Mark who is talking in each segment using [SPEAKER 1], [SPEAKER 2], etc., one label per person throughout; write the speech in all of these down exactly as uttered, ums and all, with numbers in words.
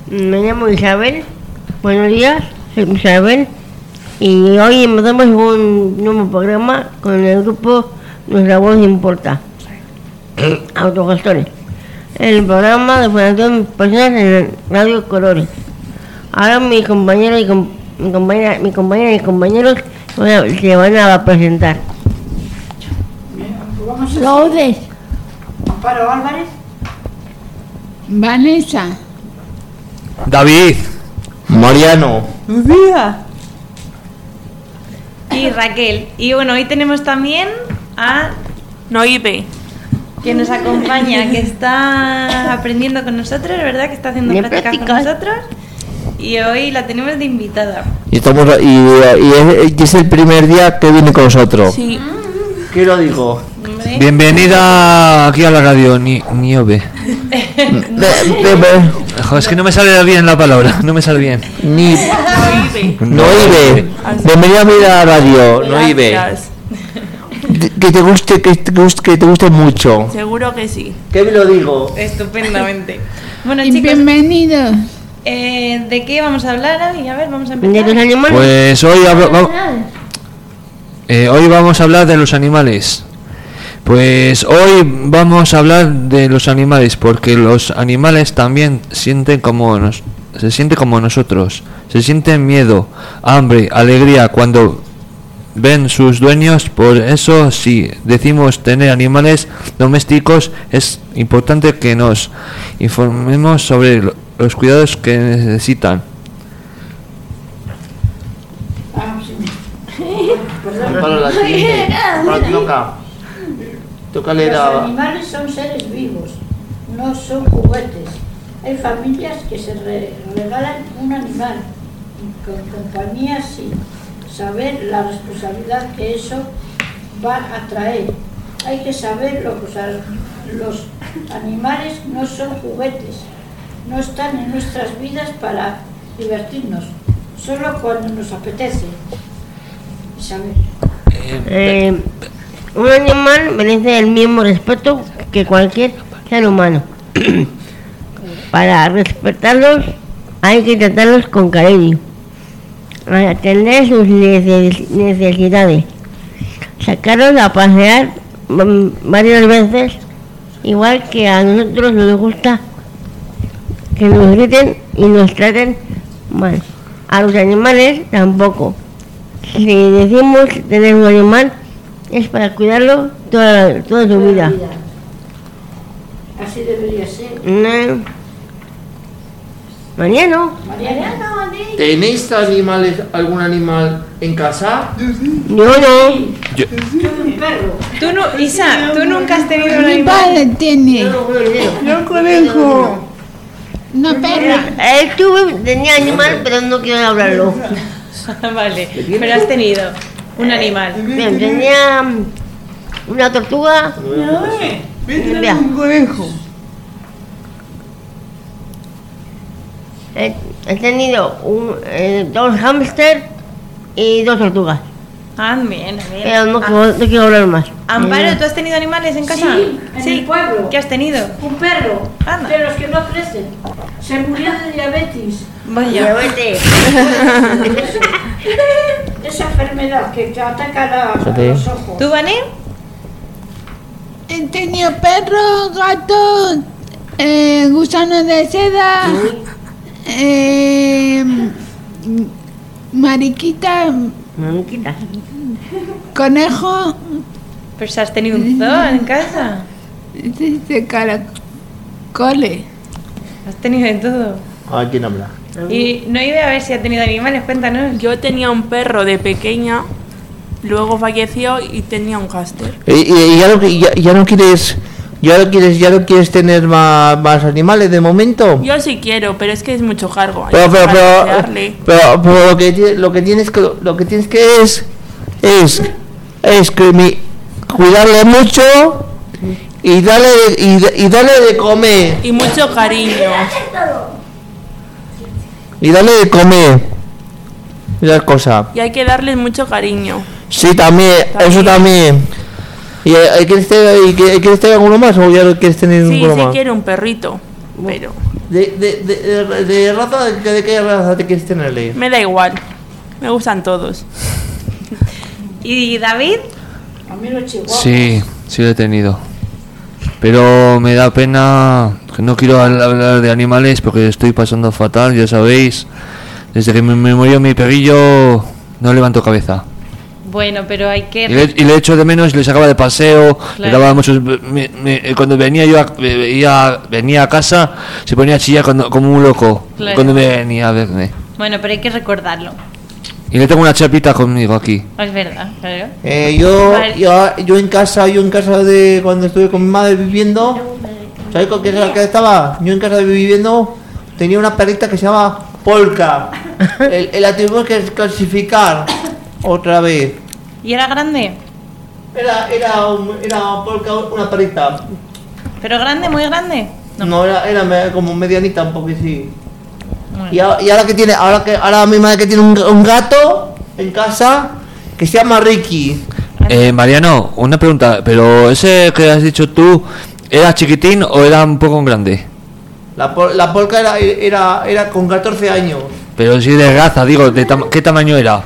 [SPEAKER 1] Me llamo Isabel. Buenos días, soy Isabel. Y hoy empezamos un nuevo programa con el grupo Nuestra Voz Importa. Autogestores. El programa de formación personal en Radio Colores. Ahora mis compañeros y com- mi compañera, mi compañera y compañeros se van a presentar.
[SPEAKER 2] Lourdes.
[SPEAKER 3] Amparo Álvarez.
[SPEAKER 2] Vanessa.
[SPEAKER 4] David.
[SPEAKER 5] Mariano.
[SPEAKER 3] Lucía.
[SPEAKER 6] Y Raquel. Y bueno, hoy tenemos también a Noibe, que nos acompaña, que está aprendiendo con nosotros, ¿verdad? Que está haciendo
[SPEAKER 1] Bien
[SPEAKER 6] prácticas con
[SPEAKER 1] prácticas.
[SPEAKER 6] nosotros. Y hoy la tenemos de invitada.
[SPEAKER 5] Y estamos y, y es, y es el primer día que viene con nosotros.
[SPEAKER 6] Sí.
[SPEAKER 5] ¿Qué lo digo?
[SPEAKER 6] Hombre.
[SPEAKER 4] Bienvenida aquí a la radio, Ni- Niobe. Joder, es que no me sale bien la palabra, no me sale bien.
[SPEAKER 5] Ni Noibe. Bienvenida a mi radio, Noibe.
[SPEAKER 7] Gracias.
[SPEAKER 5] Que te guste, que te guste, que te guste mucho.
[SPEAKER 7] Seguro que sí.
[SPEAKER 5] ¿Qué me lo digo?
[SPEAKER 6] Estupendamente. Bueno,
[SPEAKER 2] Y
[SPEAKER 6] chicos,
[SPEAKER 2] bienvenidos.
[SPEAKER 6] eh, ¿de qué vamos a hablar hoy? A ver, vamos a
[SPEAKER 1] ¿De los
[SPEAKER 6] empezar.
[SPEAKER 1] animales?
[SPEAKER 4] Pues hoy, hablo- va- eh, hoy vamos a hablar de los animales. Pues hoy vamos a hablar de los animales porque los animales también sienten como nos, se sienten como nosotros. Se sienten miedo, hambre, alegría cuando ven sus dueños. Por eso, si decimos tener animales domésticos, es importante que nos informemos sobre lo- los cuidados que necesitan.
[SPEAKER 5] Para la siguiente. Para ti toca. Tócale
[SPEAKER 3] Los
[SPEAKER 5] la.
[SPEAKER 3] animales son seres vivos, no son juguetes. Hay familias que se re- regalan un animal con compañía sin saber la responsabilidad que eso va a traer. Hay que saber lo que los animales no son juguetes, no están en nuestras vidas para divertirnos, solo cuando nos apetece. Isabel.
[SPEAKER 1] Eh, un animal merece el mismo respeto que cualquier ser humano. Para respetarlos hay que tratarlos con cariño, atender sus neces- necesidades, sacarlos a pasear mm, varias veces, igual que a nosotros nos gusta que nos griten y nos traten mal. A los animales tampoco. Si decimos tener un animal es para cuidarlo toda, toda su vida.
[SPEAKER 3] Así debería ser.
[SPEAKER 1] No. Mariano,
[SPEAKER 3] Mariana.
[SPEAKER 5] ¿Tenéis animales, algún animal en casa?
[SPEAKER 1] yo no.
[SPEAKER 3] Un perro.
[SPEAKER 6] Tú no, Isa, tú nunca has tenido un
[SPEAKER 2] Mi
[SPEAKER 6] animal.
[SPEAKER 2] padre tiene
[SPEAKER 1] Yo conejo.
[SPEAKER 2] una perra.
[SPEAKER 1] Él tuve, tenía animal, pero no quiero hablarlo.
[SPEAKER 6] Vale, pero has tenido un animal.
[SPEAKER 1] Bien, tenía una tortuga. Mira,
[SPEAKER 8] un conejo.
[SPEAKER 1] he, he tenido un, eh, dos hámster y dos tortugas.
[SPEAKER 6] Ah, bien, bien.
[SPEAKER 1] Pero no, quiero- no quiero hablar más.
[SPEAKER 6] Amparo, ¿tú has tenido animales en casa?
[SPEAKER 3] Sí, en el pueblo.
[SPEAKER 6] ¿Qué has tenido?
[SPEAKER 3] Un perro,
[SPEAKER 6] Anda.
[SPEAKER 3] de los que no crecen. Se murió de diabetes.
[SPEAKER 6] Vaya.
[SPEAKER 1] vete.
[SPEAKER 3] Esa enfermedad que te ataca la-
[SPEAKER 5] Sí.
[SPEAKER 3] los ojos.
[SPEAKER 6] ¿Tú, Vane?
[SPEAKER 2] He tenido perros, gatos, eh, gusanos de seda, eh, mariquita,
[SPEAKER 1] Maniquita.
[SPEAKER 2] conejo,
[SPEAKER 6] Pues has tenido un zoo en casa.
[SPEAKER 2] de, de caracoles.
[SPEAKER 6] Has tenido de todo.
[SPEAKER 5] ¿A quién habla?
[SPEAKER 6] Y no iba a ver si ha tenido animales, cuéntanos.
[SPEAKER 7] Yo tenía un perro de pequeña, luego falleció y tenía un hámster.
[SPEAKER 5] Y, y- y ya, no, ya, ya no quieres, ya no quieres, ya no quieres tener más, más animales de momento.
[SPEAKER 7] Yo sí quiero, pero es que es mucho cargo. hay
[SPEAKER 5] Pero,
[SPEAKER 7] que
[SPEAKER 5] pero, pero,
[SPEAKER 7] pasearle.
[SPEAKER 5] pero, pero lo que ti- lo que tienes que lo que tienes que es es es que mi, cuidarle mucho y darle y, y darle de comer
[SPEAKER 7] Y mucho cariño.
[SPEAKER 5] y darle de comer esas cosas.
[SPEAKER 7] Y hay que darles mucho cariño.
[SPEAKER 5] Sí, también, eso también. ¿Y eh, quieres tener, y que- quieres tener alguno más o ya no quieres tener
[SPEAKER 7] Sí,
[SPEAKER 5] ninguno
[SPEAKER 7] sí
[SPEAKER 5] más?
[SPEAKER 7] quiero un perrito. pero
[SPEAKER 5] De, de, de, de, de raza, ¿de, de qué raza te quieres tenerle?
[SPEAKER 7] me da igual. Me gustan todos.
[SPEAKER 6] ¿Y David?
[SPEAKER 3] A mí los chihuahuas.
[SPEAKER 4] Sí, sí lo he tenido. Pero me da pena, que no quiero hablar de animales porque estoy pasando fatal, ya sabéis. Desde que me, me murió mi perrillo no levanto cabeza.
[SPEAKER 6] Bueno, pero hay que...
[SPEAKER 4] Y le, y le echo de menos, le sacaba de paseo, le
[SPEAKER 6] Claro.
[SPEAKER 4] daba muchos... me- me- cuando venía yo a, veía- venía a casa, se ponía a chillar cuando- como un loco,
[SPEAKER 6] Claro.
[SPEAKER 4] cuando me venía a verme.
[SPEAKER 6] Bueno, pero hay que recordarlo.
[SPEAKER 4] Y le tengo una chapita conmigo aquí.
[SPEAKER 6] Es verdad, claro.
[SPEAKER 5] Eh, yo,
[SPEAKER 6] Vale.
[SPEAKER 5] yo, yo en casa, yo en casa de cuando estuve con mi madre viviendo, ¿sabes con qué que estaba? Yo en casa de viviendo tenía una perrita que se llama Polka. El, el la tuvimos que clasificar otra vez.
[SPEAKER 6] ¿Y era grande?
[SPEAKER 5] Era, era, un- era Polka una perrita.
[SPEAKER 6] ¿Pero grande, muy grande?
[SPEAKER 5] No, era, era me- como medianita un poco sí.
[SPEAKER 6] Bueno.
[SPEAKER 5] Y ahora, y ahora que tiene, ahora que ahora mi madre que tiene un, un gato en casa que se llama Ricky.
[SPEAKER 4] Eh, Mariano, una pregunta, pero ese que has dicho tú, ¿era chiquitín o era un poco grande?
[SPEAKER 5] La, pol- la Polka era, era, era con catorce años.
[SPEAKER 4] Pero sí de raza, digo, de tam- ¿qué tamaño era?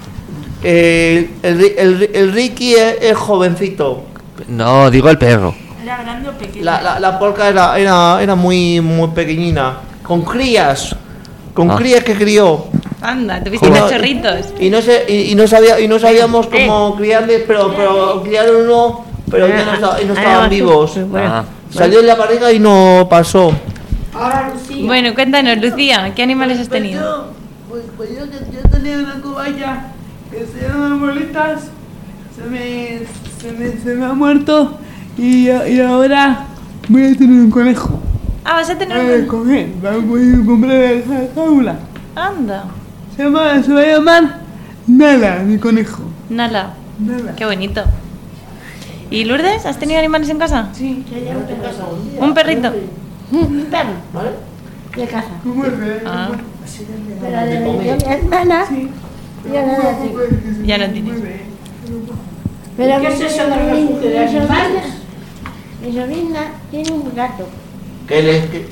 [SPEAKER 5] Eh, el, Ri- el, el Ricky es, es jovencito.
[SPEAKER 4] No, digo el perro.
[SPEAKER 7] ¿Era grande o pequeño?
[SPEAKER 5] La, la, la Polka era, era, era muy, muy pequeñina. Con crías. Con
[SPEAKER 4] Ah.
[SPEAKER 5] crías que crió.
[SPEAKER 6] Anda, tuviste
[SPEAKER 5] Joder.
[SPEAKER 6] cachorritos.
[SPEAKER 5] Y no sé, y, y no sabía, y no sabíamos cómo criarles, pero, pero criaron uno, pero ya no, esta- y no estaban vivos.
[SPEAKER 4] Ah.
[SPEAKER 5] Salió en la barriga y no pasó.
[SPEAKER 3] Ahora Lucía.
[SPEAKER 6] Bueno, cuéntanos, Lucía, ¿qué animales has tenido?
[SPEAKER 2] Pues, pues yo, que yo tenía una cobaya que se llama Bolitas, se me, se me, se me ha muerto y, y ahora voy a tener un conejo.
[SPEAKER 6] Ah, vas a tener
[SPEAKER 2] Eh,
[SPEAKER 6] un...
[SPEAKER 2] con él, voy a comprar la jaula.
[SPEAKER 6] Anda,
[SPEAKER 2] Se, llama, se va a llamar Nala, mi conejo.
[SPEAKER 6] Nala,
[SPEAKER 2] Nala.
[SPEAKER 6] qué bonito. ¿Y Lourdes, has tenido animales en casa?
[SPEAKER 2] Sí,
[SPEAKER 6] ¿Un perrito?
[SPEAKER 1] Un perro de casa.
[SPEAKER 2] me muerde, eh,
[SPEAKER 6] Ah,
[SPEAKER 1] Pero de mi hermana, ya no la tengo.
[SPEAKER 6] ya no tienes.
[SPEAKER 1] Pero
[SPEAKER 3] ¿Qué es eso del refugio de animales?
[SPEAKER 1] Mi sobrina tiene un gato.
[SPEAKER 5] Que le, que-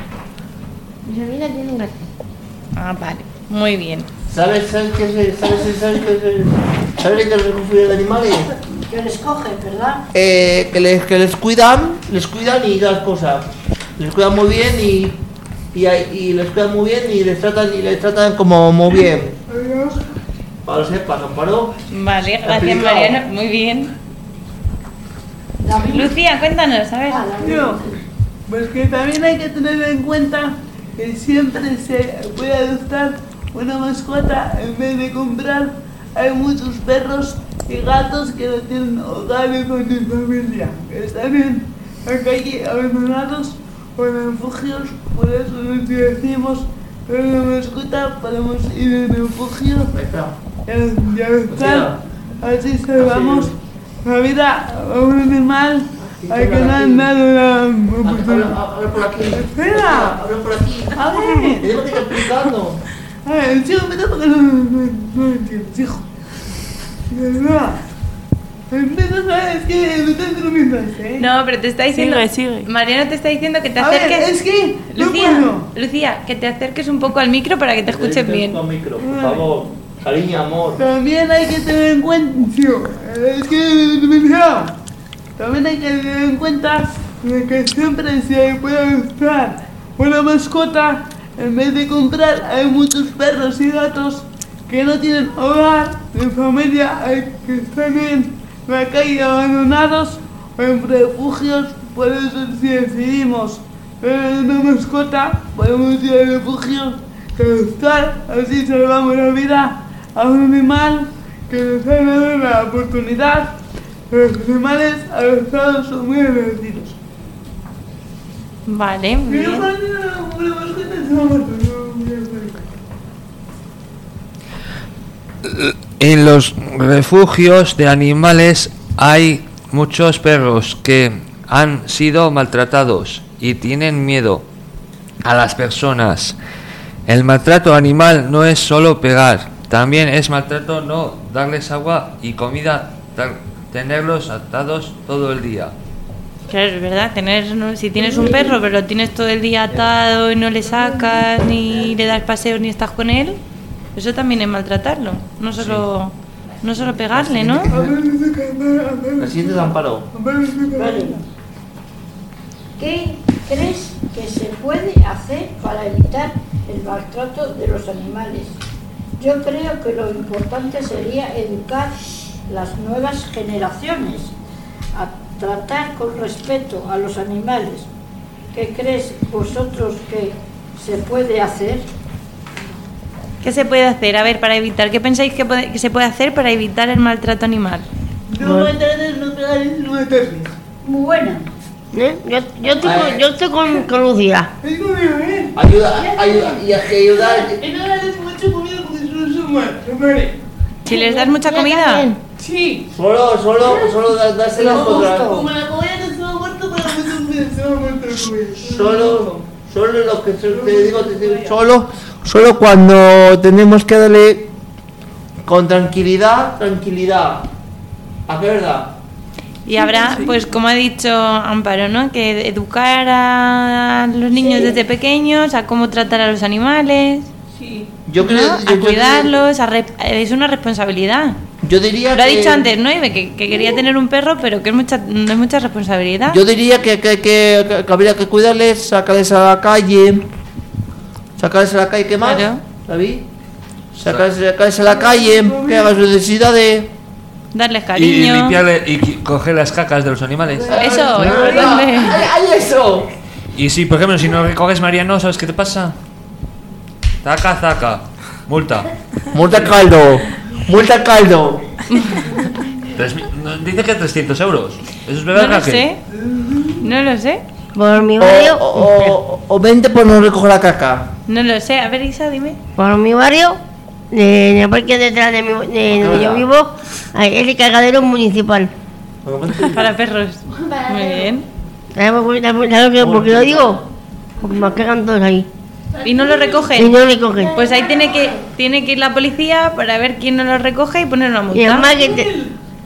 [SPEAKER 1] Mi sobrina tiene un gato.
[SPEAKER 6] Ah, vale, muy bien.
[SPEAKER 5] ¿Sabes, sabes qué es, sabes, sabes qué es, sabes qué es el refugio de animales?
[SPEAKER 3] Que les coge, ¿verdad?
[SPEAKER 5] Eh, que les, que les cuidan, les cuidan y das cosas. Les cuidan muy bien y, y, hay- y les cuidan muy bien y les tratan y les tratan como muy bien. Para que lo sepas, Amparo.
[SPEAKER 6] Vale, gracias
[SPEAKER 5] Explicado.
[SPEAKER 6] Mariano, muy bien.
[SPEAKER 3] David.
[SPEAKER 6] Lucía, cuéntanos, a ver.
[SPEAKER 3] Ah, David.
[SPEAKER 2] Yo, pues que también hay que tener en cuenta que siempre se puede adoptar una mascota en vez de comprar. Hay muchos perros y gatos que no tienen hogares con su familia, que están en la calle abandonados o en refugios. Por eso nos decimos que una mascota podemos ir en refugio y y adoptar. Así salvamos la vida a un animal al que no han dado la oportunidad.
[SPEAKER 5] Habla por aquí.
[SPEAKER 2] Espera.
[SPEAKER 5] Habla por aquí.
[SPEAKER 2] A ver.
[SPEAKER 5] Tenemos que ir explicando.
[SPEAKER 2] A ver, chico, me da porque no, no, no entiendes, hijo. De verdad. Empieza a ver, es que me estás durmiendo, ¿eh?
[SPEAKER 6] No, pero te está diciendo...
[SPEAKER 7] Sigue, sigue.
[SPEAKER 6] Mariano te está diciendo que te
[SPEAKER 2] A ver,
[SPEAKER 6] acerques...
[SPEAKER 2] es que no
[SPEAKER 6] Lucía,
[SPEAKER 2] puedo.
[SPEAKER 6] Lucía, que te acerques un poco al micro para que te escuchen bien.
[SPEAKER 5] Con micro, por favor. Cariño, amor.
[SPEAKER 2] También hay que tener en cuenta, tío, es que me he olvidado. También hay que tener en cuenta de que siempre se puede adoptar una mascota en vez de comprar. Hay muchos perros y gatos que no tienen hogar de familia, hay que están en la calle abandonados o en refugios. Por eso si decidimos tener una mascota, podemos ir al refugio y adoptar, así salvamos la vida a un animal que nos ha dado la oportunidad. Los animales adoptados son muy agradecidos.
[SPEAKER 6] Vale, muy
[SPEAKER 2] Pero
[SPEAKER 6] bien.
[SPEAKER 2] cuando una mascota se va a matar, no voy a hacer.
[SPEAKER 4] En los refugios de animales hay muchos perros que han sido maltratados y tienen miedo a las personas. El maltrato animal no es solo pegar, también es maltrato no darles agua y comida, dar- tenerlos atados todo el día.
[SPEAKER 6] Claro, es verdad, tener, ¿no? Si tienes un perro pero lo tienes todo el día atado y no le sacas, ni le das paseos, ni estás con él, eso también es maltratarlo, no solo, no solo pegarle, ¿no?
[SPEAKER 5] La siguiente es Amparo.
[SPEAKER 3] Vale. ¿Qué crees que se puede hacer para evitar el maltrato de los animales? Yo creo que lo importante sería educar las nuevas generaciones a tratar con respeto a los animales. ¿Qué crees vosotros que se puede hacer?
[SPEAKER 6] ¿Qué se puede hacer? A ver, para evitar, ¿qué pensáis que, puede- que se puede hacer para evitar el maltrato animal?
[SPEAKER 2] No matarles, no pegarles, no matarles.
[SPEAKER 3] Muy buena.
[SPEAKER 1] ¿Eh? Yo, yo estoy, con, yo estoy con, con Lucía.
[SPEAKER 2] Es conmigo, ¿eh?
[SPEAKER 5] Ayuda, ayuda, y hay que ayudar.
[SPEAKER 2] Y no darles mucha comida porque si no se mueren, se mueren.
[SPEAKER 6] Si les das mucha comida,
[SPEAKER 2] Sí.
[SPEAKER 5] Solo, solo, solo da- dárselas
[SPEAKER 3] Lo
[SPEAKER 5] contra.
[SPEAKER 3] justo.
[SPEAKER 2] Como la comida no se va muerto, pero no se va muerto la comida.
[SPEAKER 5] Solo, solo lo que te te digo, te digo, solo, solo cuando tenemos que darle con tranquilidad, tranquilidad. ¿A qué verdad?
[SPEAKER 6] y habrá, pues como ha dicho Amparo, ¿no? Que educar a los niños desde pequeños a cómo tratar a los animales,
[SPEAKER 2] Sí.
[SPEAKER 5] Yo creo,
[SPEAKER 6] ¿no?
[SPEAKER 5] yo-
[SPEAKER 6] A
[SPEAKER 5] yo-
[SPEAKER 6] cuidarlos, a re- es una responsabilidad.
[SPEAKER 5] Yo diría
[SPEAKER 6] Lo ha
[SPEAKER 5] que-
[SPEAKER 6] dicho antes, ¿no? Ibe, Que, que quería tener un perro, pero que es mucha, no es mucha responsabilidad.
[SPEAKER 5] Yo diría que, que, que, que habría que cuidarles, sacarles a la calle. Sacarles a la calle, ¿qué más?
[SPEAKER 6] Claro.
[SPEAKER 5] ¿David? Sacarles, sacarles a la calle, que hagan sus necesidades.
[SPEAKER 6] Darles
[SPEAKER 4] Y, y
[SPEAKER 6] cariño.
[SPEAKER 4] limpiarle y qui- coger las cacas de los animales.
[SPEAKER 6] Eso,
[SPEAKER 5] ¡Ay,
[SPEAKER 6] importante.
[SPEAKER 5] ay, ay, eso!
[SPEAKER 4] Y si, por ejemplo, si no recoges Mariano, ¿sabes qué te pasa? Zaca, zaca. Multa.
[SPEAKER 5] Multa caldo, multa caldo.
[SPEAKER 4] Tres mil- no, dice que trescientos euros. ¿Eso es
[SPEAKER 6] No
[SPEAKER 4] verdad,
[SPEAKER 6] lo
[SPEAKER 4] Raquel?
[SPEAKER 6] sé. No lo sé.
[SPEAKER 1] Por mi
[SPEAKER 5] O,
[SPEAKER 1] barrio,
[SPEAKER 5] o, o, o vente por no recoger la caca.
[SPEAKER 6] No lo sé. A ver, Isa, dime.
[SPEAKER 1] por mi barrio, de- en el parque detrás de, mi, de donde yo vivo, hay el cagadero municipal.
[SPEAKER 6] Para perros. Muy bien.
[SPEAKER 1] ¿Sabes por qué- sabes qué- por qué lo digo? Porque me cagan todos ahí.
[SPEAKER 6] ¿Y no lo
[SPEAKER 1] Y
[SPEAKER 6] recogen?
[SPEAKER 1] no le cogen.
[SPEAKER 6] Pues ahí tiene que, tiene que ir la policía para ver quién no lo recoge y poner una
[SPEAKER 1] Y además
[SPEAKER 6] multa.
[SPEAKER 1] que te-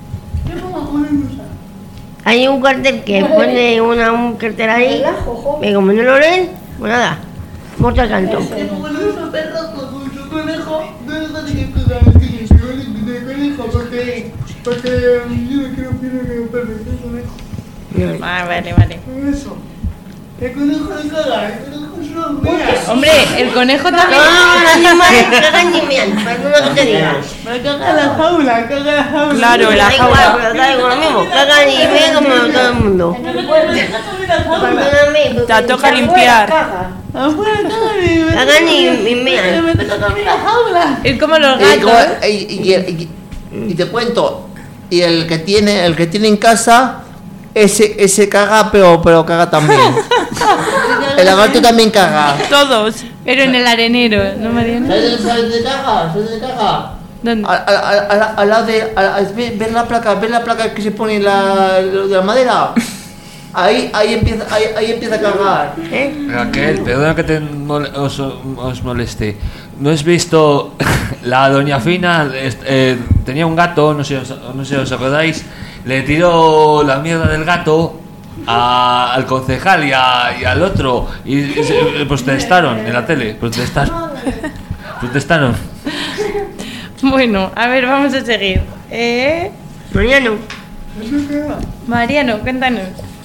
[SPEAKER 1] hay un cartel que pone una, un cartel ahí, y como no lo leen, pues nada, muerto al canto.
[SPEAKER 2] Que como le gusta perro con su conejo, no es nada que cuidar al niño, se van a cuidar al conejo porque, porque yo no quiero cuidar que un perro, que un conejo.
[SPEAKER 6] Ah, vale, vale.
[SPEAKER 2] Eso. El conejo no caga, el conejo es una mea.
[SPEAKER 6] Hombre, el conejo también.
[SPEAKER 1] Todos los animales cagan y mean, perdona que te diga.
[SPEAKER 2] Me caga la jaula, caga la jaula.
[SPEAKER 7] Claro, la
[SPEAKER 1] Da igual,
[SPEAKER 7] jaula.
[SPEAKER 1] pero da igual lo mismo, cagan y mean como todo el mundo.
[SPEAKER 3] En el pueblo.
[SPEAKER 1] Perdóname, porque
[SPEAKER 7] Te toca
[SPEAKER 3] Afuera
[SPEAKER 7] limpiar.
[SPEAKER 3] caga.
[SPEAKER 2] Afuera cagan y me
[SPEAKER 1] cagan y, y mean.
[SPEAKER 2] me toca a mí la jaula.
[SPEAKER 6] Es como los
[SPEAKER 5] Y, como-
[SPEAKER 6] gatos.
[SPEAKER 5] y- y- y- y te cuento, y el que tiene, el que tiene en casa, ese, ese caga, pero, pero caga también. El lagarto también caga.
[SPEAKER 7] Todos.
[SPEAKER 6] Pero en el arenero, ¿no, Mariano?
[SPEAKER 5] ¿Sabes sabes dónde caga? ¿Sabes dónde caga?
[SPEAKER 6] ¿Dónde?
[SPEAKER 5] Al, al, al, al- al lado de. al- al- ¿ves, ves la placa? ¿Ves la placa que se pone en la, lo de la madera? Ahí, ahí, empieza, ahí, ahí empieza a cagar.
[SPEAKER 1] ¿Eh?
[SPEAKER 4] Raquel, perdona que te mol- os, os moleste. ¿No has visto la doña Fina? est- eh, tenía un gato, no sé, os- no sé si os acordáis. Le tiró la mierda del gato a- al concejal y, a- y al otro. Y, y se- protestaron en la tele. Protestaron. Protestaron.
[SPEAKER 6] Bueno, a ver, vamos a seguir. Eh,
[SPEAKER 1] Mariano,
[SPEAKER 6] Mariano, cuéntanos.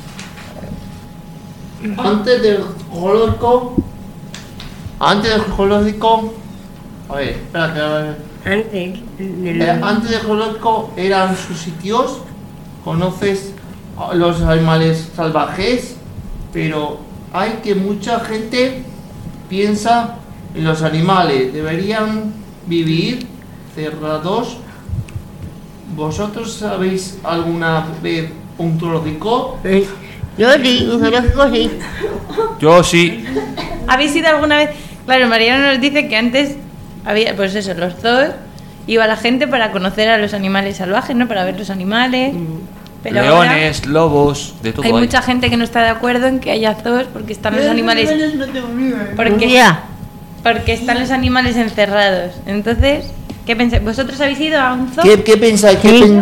[SPEAKER 5] Antes del zoológico. Antes del zoológico. A ver, espera que. a ver.
[SPEAKER 1] antes del...
[SPEAKER 5] Eh, antes del zoológico eran sus sitios. Conoces a los animales salvajes. Pero hay que mucha gente piensa en los animales. Deberían vivir cerrados. ¿Vosotros sabéis alguna vez un zoológico?
[SPEAKER 1] Eh, Yo sí, un zoológico sí.
[SPEAKER 4] Yo sí.
[SPEAKER 6] ¿Habéis ido alguna vez? Claro, Mariano nos dice que antes había, pues eso, los zoos, iba la gente para conocer a los animales salvajes, ¿no? Para ver los animales. Pero ahora
[SPEAKER 4] Leones, lobos, de todo
[SPEAKER 6] hay
[SPEAKER 4] hay.
[SPEAKER 6] mucha gente que no está de acuerdo en que haya zoos porque están los animales,
[SPEAKER 2] No tengo miedo, eh.
[SPEAKER 6] porque,
[SPEAKER 1] Lucía,
[SPEAKER 6] porque están los animales encerrados. Entonces, ¿qué pensáis? ¿Vosotros habéis ido a un zoo?
[SPEAKER 5] ¿Qué, qué pensáis? ¿Qué
[SPEAKER 1] Sí.
[SPEAKER 5] pen-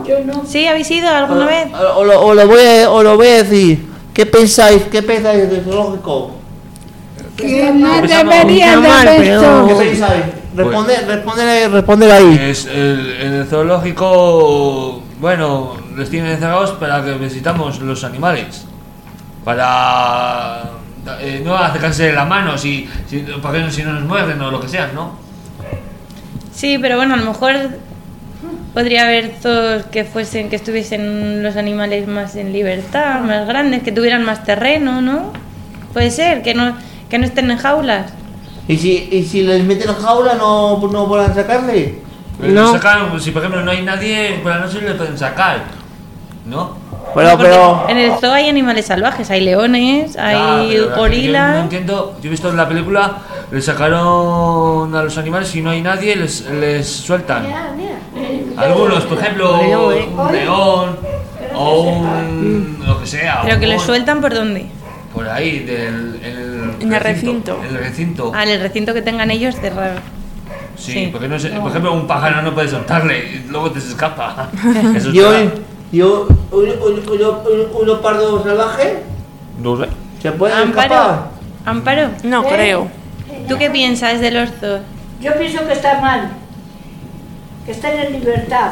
[SPEAKER 3] Yo no.
[SPEAKER 6] ¿Sí? ¿Habéis ido alguna
[SPEAKER 5] O-
[SPEAKER 6] vez?
[SPEAKER 5] O, o lo, o lo voy a, o lo voy a decir. ¿Qué pensáis? ¿Qué pensáis del zoológico?
[SPEAKER 8] Que no
[SPEAKER 4] Empezamos.
[SPEAKER 8] debería
[SPEAKER 1] Está
[SPEAKER 8] de
[SPEAKER 1] mal,
[SPEAKER 8] haber
[SPEAKER 1] pero-
[SPEAKER 8] zoo.
[SPEAKER 5] ¿Qué pensáis? Responder, responder ahí, responder ahí.
[SPEAKER 4] Es el, en el zoológico, bueno, les tienen encerrados para que visitamos los animales. Para eh, no acercarse la mano si, si, para que, si no nos muerden o lo que sea, ¿no?
[SPEAKER 6] Sí, pero bueno, a lo mejor podría haber zoos que fuesen, que estuviesen los animales más en libertad, más grandes, que tuvieran más terreno, ¿no? Puede ser, que no, que no estén en jaulas.
[SPEAKER 5] ¿Y si, y si les meten en jaula no, no podrán sacarle?
[SPEAKER 4] Pero
[SPEAKER 1] No.
[SPEAKER 4] sacan, si por ejemplo no hay nadie, por la noche le pueden sacar, ¿no?
[SPEAKER 5] Pero,
[SPEAKER 6] Porque
[SPEAKER 5] pero...
[SPEAKER 6] en el zoo hay animales salvajes, hay leones,
[SPEAKER 4] Ya,
[SPEAKER 6] hay
[SPEAKER 4] pero la- Yo no
[SPEAKER 6] gorilas.
[SPEAKER 4] entiendo, yo he visto en la película, le sacaron a los animales, si no hay nadie, les, les sueltan.
[SPEAKER 3] Mira, mira.
[SPEAKER 4] Algunos, por ejemplo,
[SPEAKER 1] Bueno, eh.
[SPEAKER 4] un león o un. lo que sea.
[SPEAKER 6] Pero
[SPEAKER 4] un
[SPEAKER 6] que los
[SPEAKER 4] mono,
[SPEAKER 6] sueltan por dónde?
[SPEAKER 4] Por ahí, del, en el,
[SPEAKER 7] En el recinto.
[SPEAKER 4] En el recinto.
[SPEAKER 6] Ah, en el recinto que tengan ellos cerrado.
[SPEAKER 4] Sí,
[SPEAKER 6] sí.
[SPEAKER 4] porque no sé, por ejemplo, un pájaro no puedes soltarle y luego te se escapa. Eso es
[SPEAKER 5] Yo,
[SPEAKER 4] verdad.
[SPEAKER 5] yo, un, un, un, un, un leopardo salvaje,
[SPEAKER 4] No sé.
[SPEAKER 5] ¿se puede
[SPEAKER 6] Amparo,
[SPEAKER 5] escapar?
[SPEAKER 6] Amparo,
[SPEAKER 7] No,
[SPEAKER 3] ¿Eh?
[SPEAKER 7] creo.
[SPEAKER 6] ¿tú qué piensas de los zoos?
[SPEAKER 3] Yo pienso que está mal. Que están en libertad.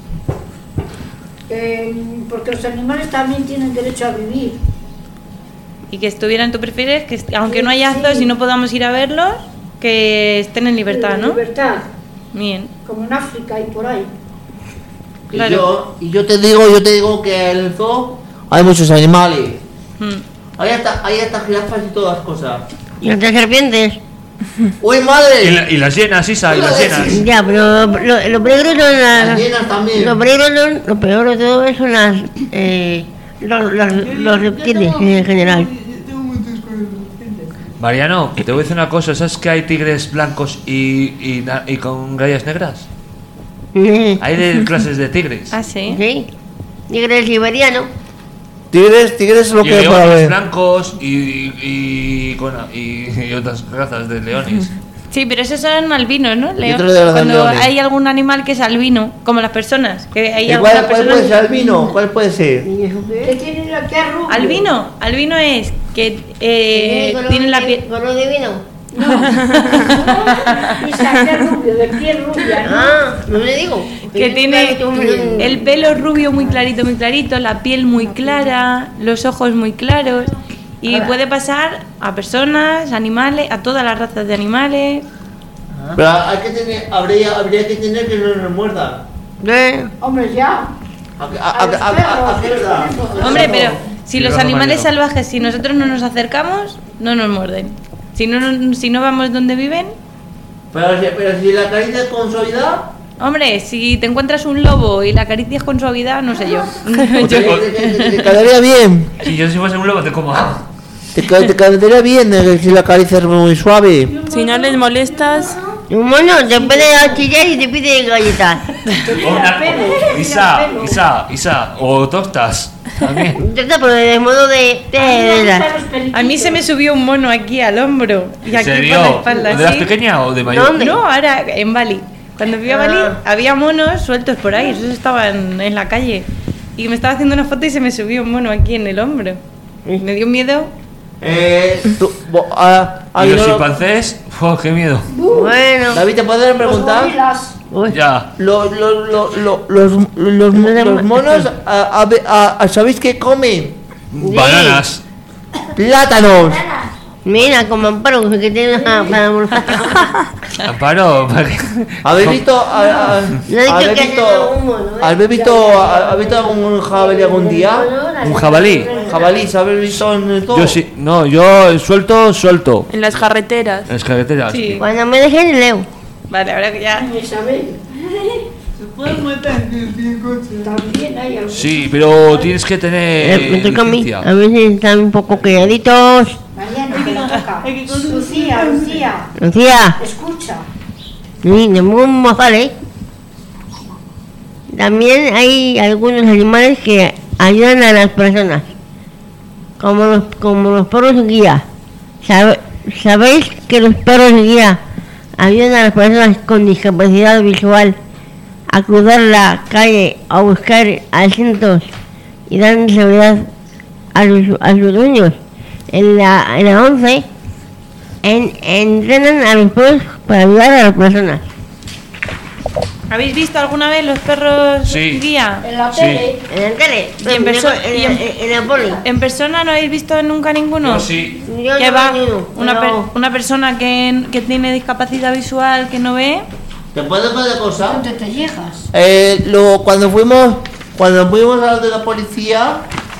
[SPEAKER 3] Eh, porque los animales también tienen derecho a vivir.
[SPEAKER 6] Y que estuvieran, tú prefieres que, est- aunque
[SPEAKER 3] Sí,
[SPEAKER 6] no haya
[SPEAKER 3] sí.
[SPEAKER 6] zoos y no podamos ir a verlos, que estén en libertad,
[SPEAKER 3] En
[SPEAKER 6] ¿no?
[SPEAKER 3] Libertad.
[SPEAKER 6] Bien.
[SPEAKER 3] Como en África y por ahí.
[SPEAKER 5] Y,
[SPEAKER 6] Claro.
[SPEAKER 5] yo, y yo te digo, yo te digo que en el zoo hay muchos animales.
[SPEAKER 6] Mm.
[SPEAKER 5] Hay hasta, hay hasta jirafas y todas cosas.
[SPEAKER 1] Y otras serpientes.
[SPEAKER 5] ¡Uy,
[SPEAKER 4] Y,
[SPEAKER 5] madre!
[SPEAKER 4] la- y las llenas, Isa, y las llenas.
[SPEAKER 1] Ya, pero lo, lo peligroso son
[SPEAKER 5] Las
[SPEAKER 1] las...
[SPEAKER 5] llenas también.
[SPEAKER 1] Lo peligroso, lo peor de todo eso son las... Eh, los, los, los reptiles en general.
[SPEAKER 2] Tengo muchos con los reptiles.
[SPEAKER 4] Mariano, te voy a decir una cosa, ¿sabes que hay tigres blancos y, y, na- y con rayas negras?
[SPEAKER 1] Sí.
[SPEAKER 4] Hay de clases de tigres.
[SPEAKER 6] Ah, sí.
[SPEAKER 1] Sí. Tigre siberiano.
[SPEAKER 5] Tigres, tigres es lo
[SPEAKER 4] Y
[SPEAKER 5] que hay para
[SPEAKER 4] leones
[SPEAKER 5] ver.
[SPEAKER 4] blancos y, y, y, con- y- y otras razas de leones.
[SPEAKER 6] Sí, pero esos son albinos, ¿no? Leo-
[SPEAKER 5] otro de los
[SPEAKER 6] Cuando
[SPEAKER 5] leones.
[SPEAKER 6] hay algún animal que es albino, como las personas, que hay
[SPEAKER 5] ¿Y
[SPEAKER 6] algunas
[SPEAKER 5] ¿Cuál, cuál
[SPEAKER 6] personas...
[SPEAKER 5] puede ser albino? ¿Cuál puede ser?
[SPEAKER 1] ¿Y eso qué
[SPEAKER 3] ¿Qué
[SPEAKER 1] es?
[SPEAKER 3] tiene la que es rubio?
[SPEAKER 6] Albino, albino es que eh,
[SPEAKER 1] color
[SPEAKER 6] tienen la
[SPEAKER 1] de-
[SPEAKER 6] piel...
[SPEAKER 1] color de vino.
[SPEAKER 3] Isa, que es rubio, de piel rubia, ¿no?
[SPEAKER 1] Ah, no le digo.
[SPEAKER 6] que tiene el pelo rubio muy clarito, muy clarito, la piel muy clara, los ojos muy claros y puede pasar a personas, animales, a todas las razas de animales.
[SPEAKER 5] Pero hay que tener, habría, habría que tener que no nos muerdan.
[SPEAKER 1] Eh,
[SPEAKER 3] Hombre, ya.
[SPEAKER 5] ¿A, a, a, a, a- a qué edad?
[SPEAKER 6] Hombre, pero si
[SPEAKER 4] Sí,
[SPEAKER 6] los
[SPEAKER 4] Rafa
[SPEAKER 6] animales
[SPEAKER 4] Mariano.
[SPEAKER 6] salvajes, si nosotros no nos acercamos, no nos muerden. Si no, no- si no vamos donde viven,
[SPEAKER 5] Pero, si- pero si la acaricia con suavidad,
[SPEAKER 6] hombre, si te encuentras un lobo y la acaricias con suavidad, no sé yo.
[SPEAKER 5] te,
[SPEAKER 6] Yo-
[SPEAKER 5] te- te- te quedaría bien.
[SPEAKER 4] Si yo si fuese un lobo te como.
[SPEAKER 5] Te, ca- te quedaría bien eh, si la acaricias muy suave.
[SPEAKER 7] Si no les molestas,
[SPEAKER 1] un mono te puede chillar y te pide galletas.
[SPEAKER 4] O una- o- Isa, Isa, Isa, o tostas. También.
[SPEAKER 1] Ya está, pero de modo de... de, de la-
[SPEAKER 6] A mí se me subió un mono aquí al hombro y
[SPEAKER 4] ¿En
[SPEAKER 6] aquí
[SPEAKER 4] serio?
[SPEAKER 6] por la espalda.
[SPEAKER 4] ¿De las
[SPEAKER 6] ¿sí?
[SPEAKER 4] pequeñas o de mayor?
[SPEAKER 1] ¿Dónde?
[SPEAKER 6] No, ahora en Bali. Cuando fui a Bali
[SPEAKER 1] Ah.
[SPEAKER 6] había monos sueltos por ahí, esos estaban en la calle. Y me estaba haciendo una foto y se me subió un mono aquí en el hombro. Me dio miedo.
[SPEAKER 5] Eh, tú, bo- a- a-
[SPEAKER 4] ¿Y los
[SPEAKER 5] yo-
[SPEAKER 4] chimpancés? ¡Oh, qué miedo!
[SPEAKER 1] Bueno.
[SPEAKER 5] David, ¿te puedo
[SPEAKER 3] Los
[SPEAKER 5] preguntar?
[SPEAKER 3] gorilas.
[SPEAKER 1] Uy.
[SPEAKER 4] Ya.
[SPEAKER 5] Lo- lo- lo- lo- los, los, los monos, a- a- a- ¿sabéis qué comen?
[SPEAKER 4] Bananas.
[SPEAKER 5] Plátanos.
[SPEAKER 1] Mira, como Amparo, que tiene una para almorzar.
[SPEAKER 4] Amparo, ¿para qué?
[SPEAKER 5] ¿Habéis visto? a- a-
[SPEAKER 1] Yo he dicho
[SPEAKER 5] ¿Habéis
[SPEAKER 1] que
[SPEAKER 5] visto?
[SPEAKER 1] hacen algún mono, ¿eh?
[SPEAKER 5] ¿Habéis visto? ¿Habéis visto algún jabalí algún día?
[SPEAKER 4] ¿Un jabalí?
[SPEAKER 5] Jabalí, ¿habéis visto en el zoo?
[SPEAKER 4] Yo sí, no, yo suelto, suelto.
[SPEAKER 7] en las carreteras.
[SPEAKER 4] En las carreteras.
[SPEAKER 6] Sí.
[SPEAKER 1] Cuando me dejen, leo.
[SPEAKER 6] Vale, ahora que ya.
[SPEAKER 3] Isabel,
[SPEAKER 2] Se pueden matar sin coche.
[SPEAKER 3] también hay algo.
[SPEAKER 4] Sí, pero tienes que
[SPEAKER 1] Eh,
[SPEAKER 4] tener
[SPEAKER 1] me toca a mí.
[SPEAKER 4] licencia.
[SPEAKER 1] A veces están un poco calladitos.
[SPEAKER 3] Mariana, que le toca. Lucía, Lucía,
[SPEAKER 1] Lucía,
[SPEAKER 3] escucha.
[SPEAKER 1] sí, de muy mozal, ¿eh? También hay algunos animales que ayudan a las personas. Como los, como los perros guía. Sabe- ¿Sabéis que los perros guía ayudan a las personas con discapacidad visual a cruzar la calle a buscar asientos y dan seguridad a los, a los dueños. En la, en la once en, entrenan a los perros para ayudar a las personas.
[SPEAKER 6] ¿Habéis visto alguna vez los perros
[SPEAKER 4] Sí.
[SPEAKER 6] guía?
[SPEAKER 3] En la
[SPEAKER 4] Sí.
[SPEAKER 3] tele.
[SPEAKER 1] En el tele,
[SPEAKER 6] Y en perso-
[SPEAKER 1] en,
[SPEAKER 6] y en-
[SPEAKER 1] en- en la poli.
[SPEAKER 6] ¿En persona no habéis visto nunca ninguno?
[SPEAKER 4] Yo sí.
[SPEAKER 1] Yo
[SPEAKER 6] ¿Qué
[SPEAKER 1] no
[SPEAKER 6] va?
[SPEAKER 1] he ido,
[SPEAKER 6] Una, per-
[SPEAKER 1] pero-
[SPEAKER 6] una persona que, que tiene discapacidad visual, que no ve.
[SPEAKER 5] ¿Te puedo poner cosa?
[SPEAKER 3] ¿Dónde te llegas?
[SPEAKER 5] Eh, lo, cuando fuimos, cuando fuimos a lo de la policía,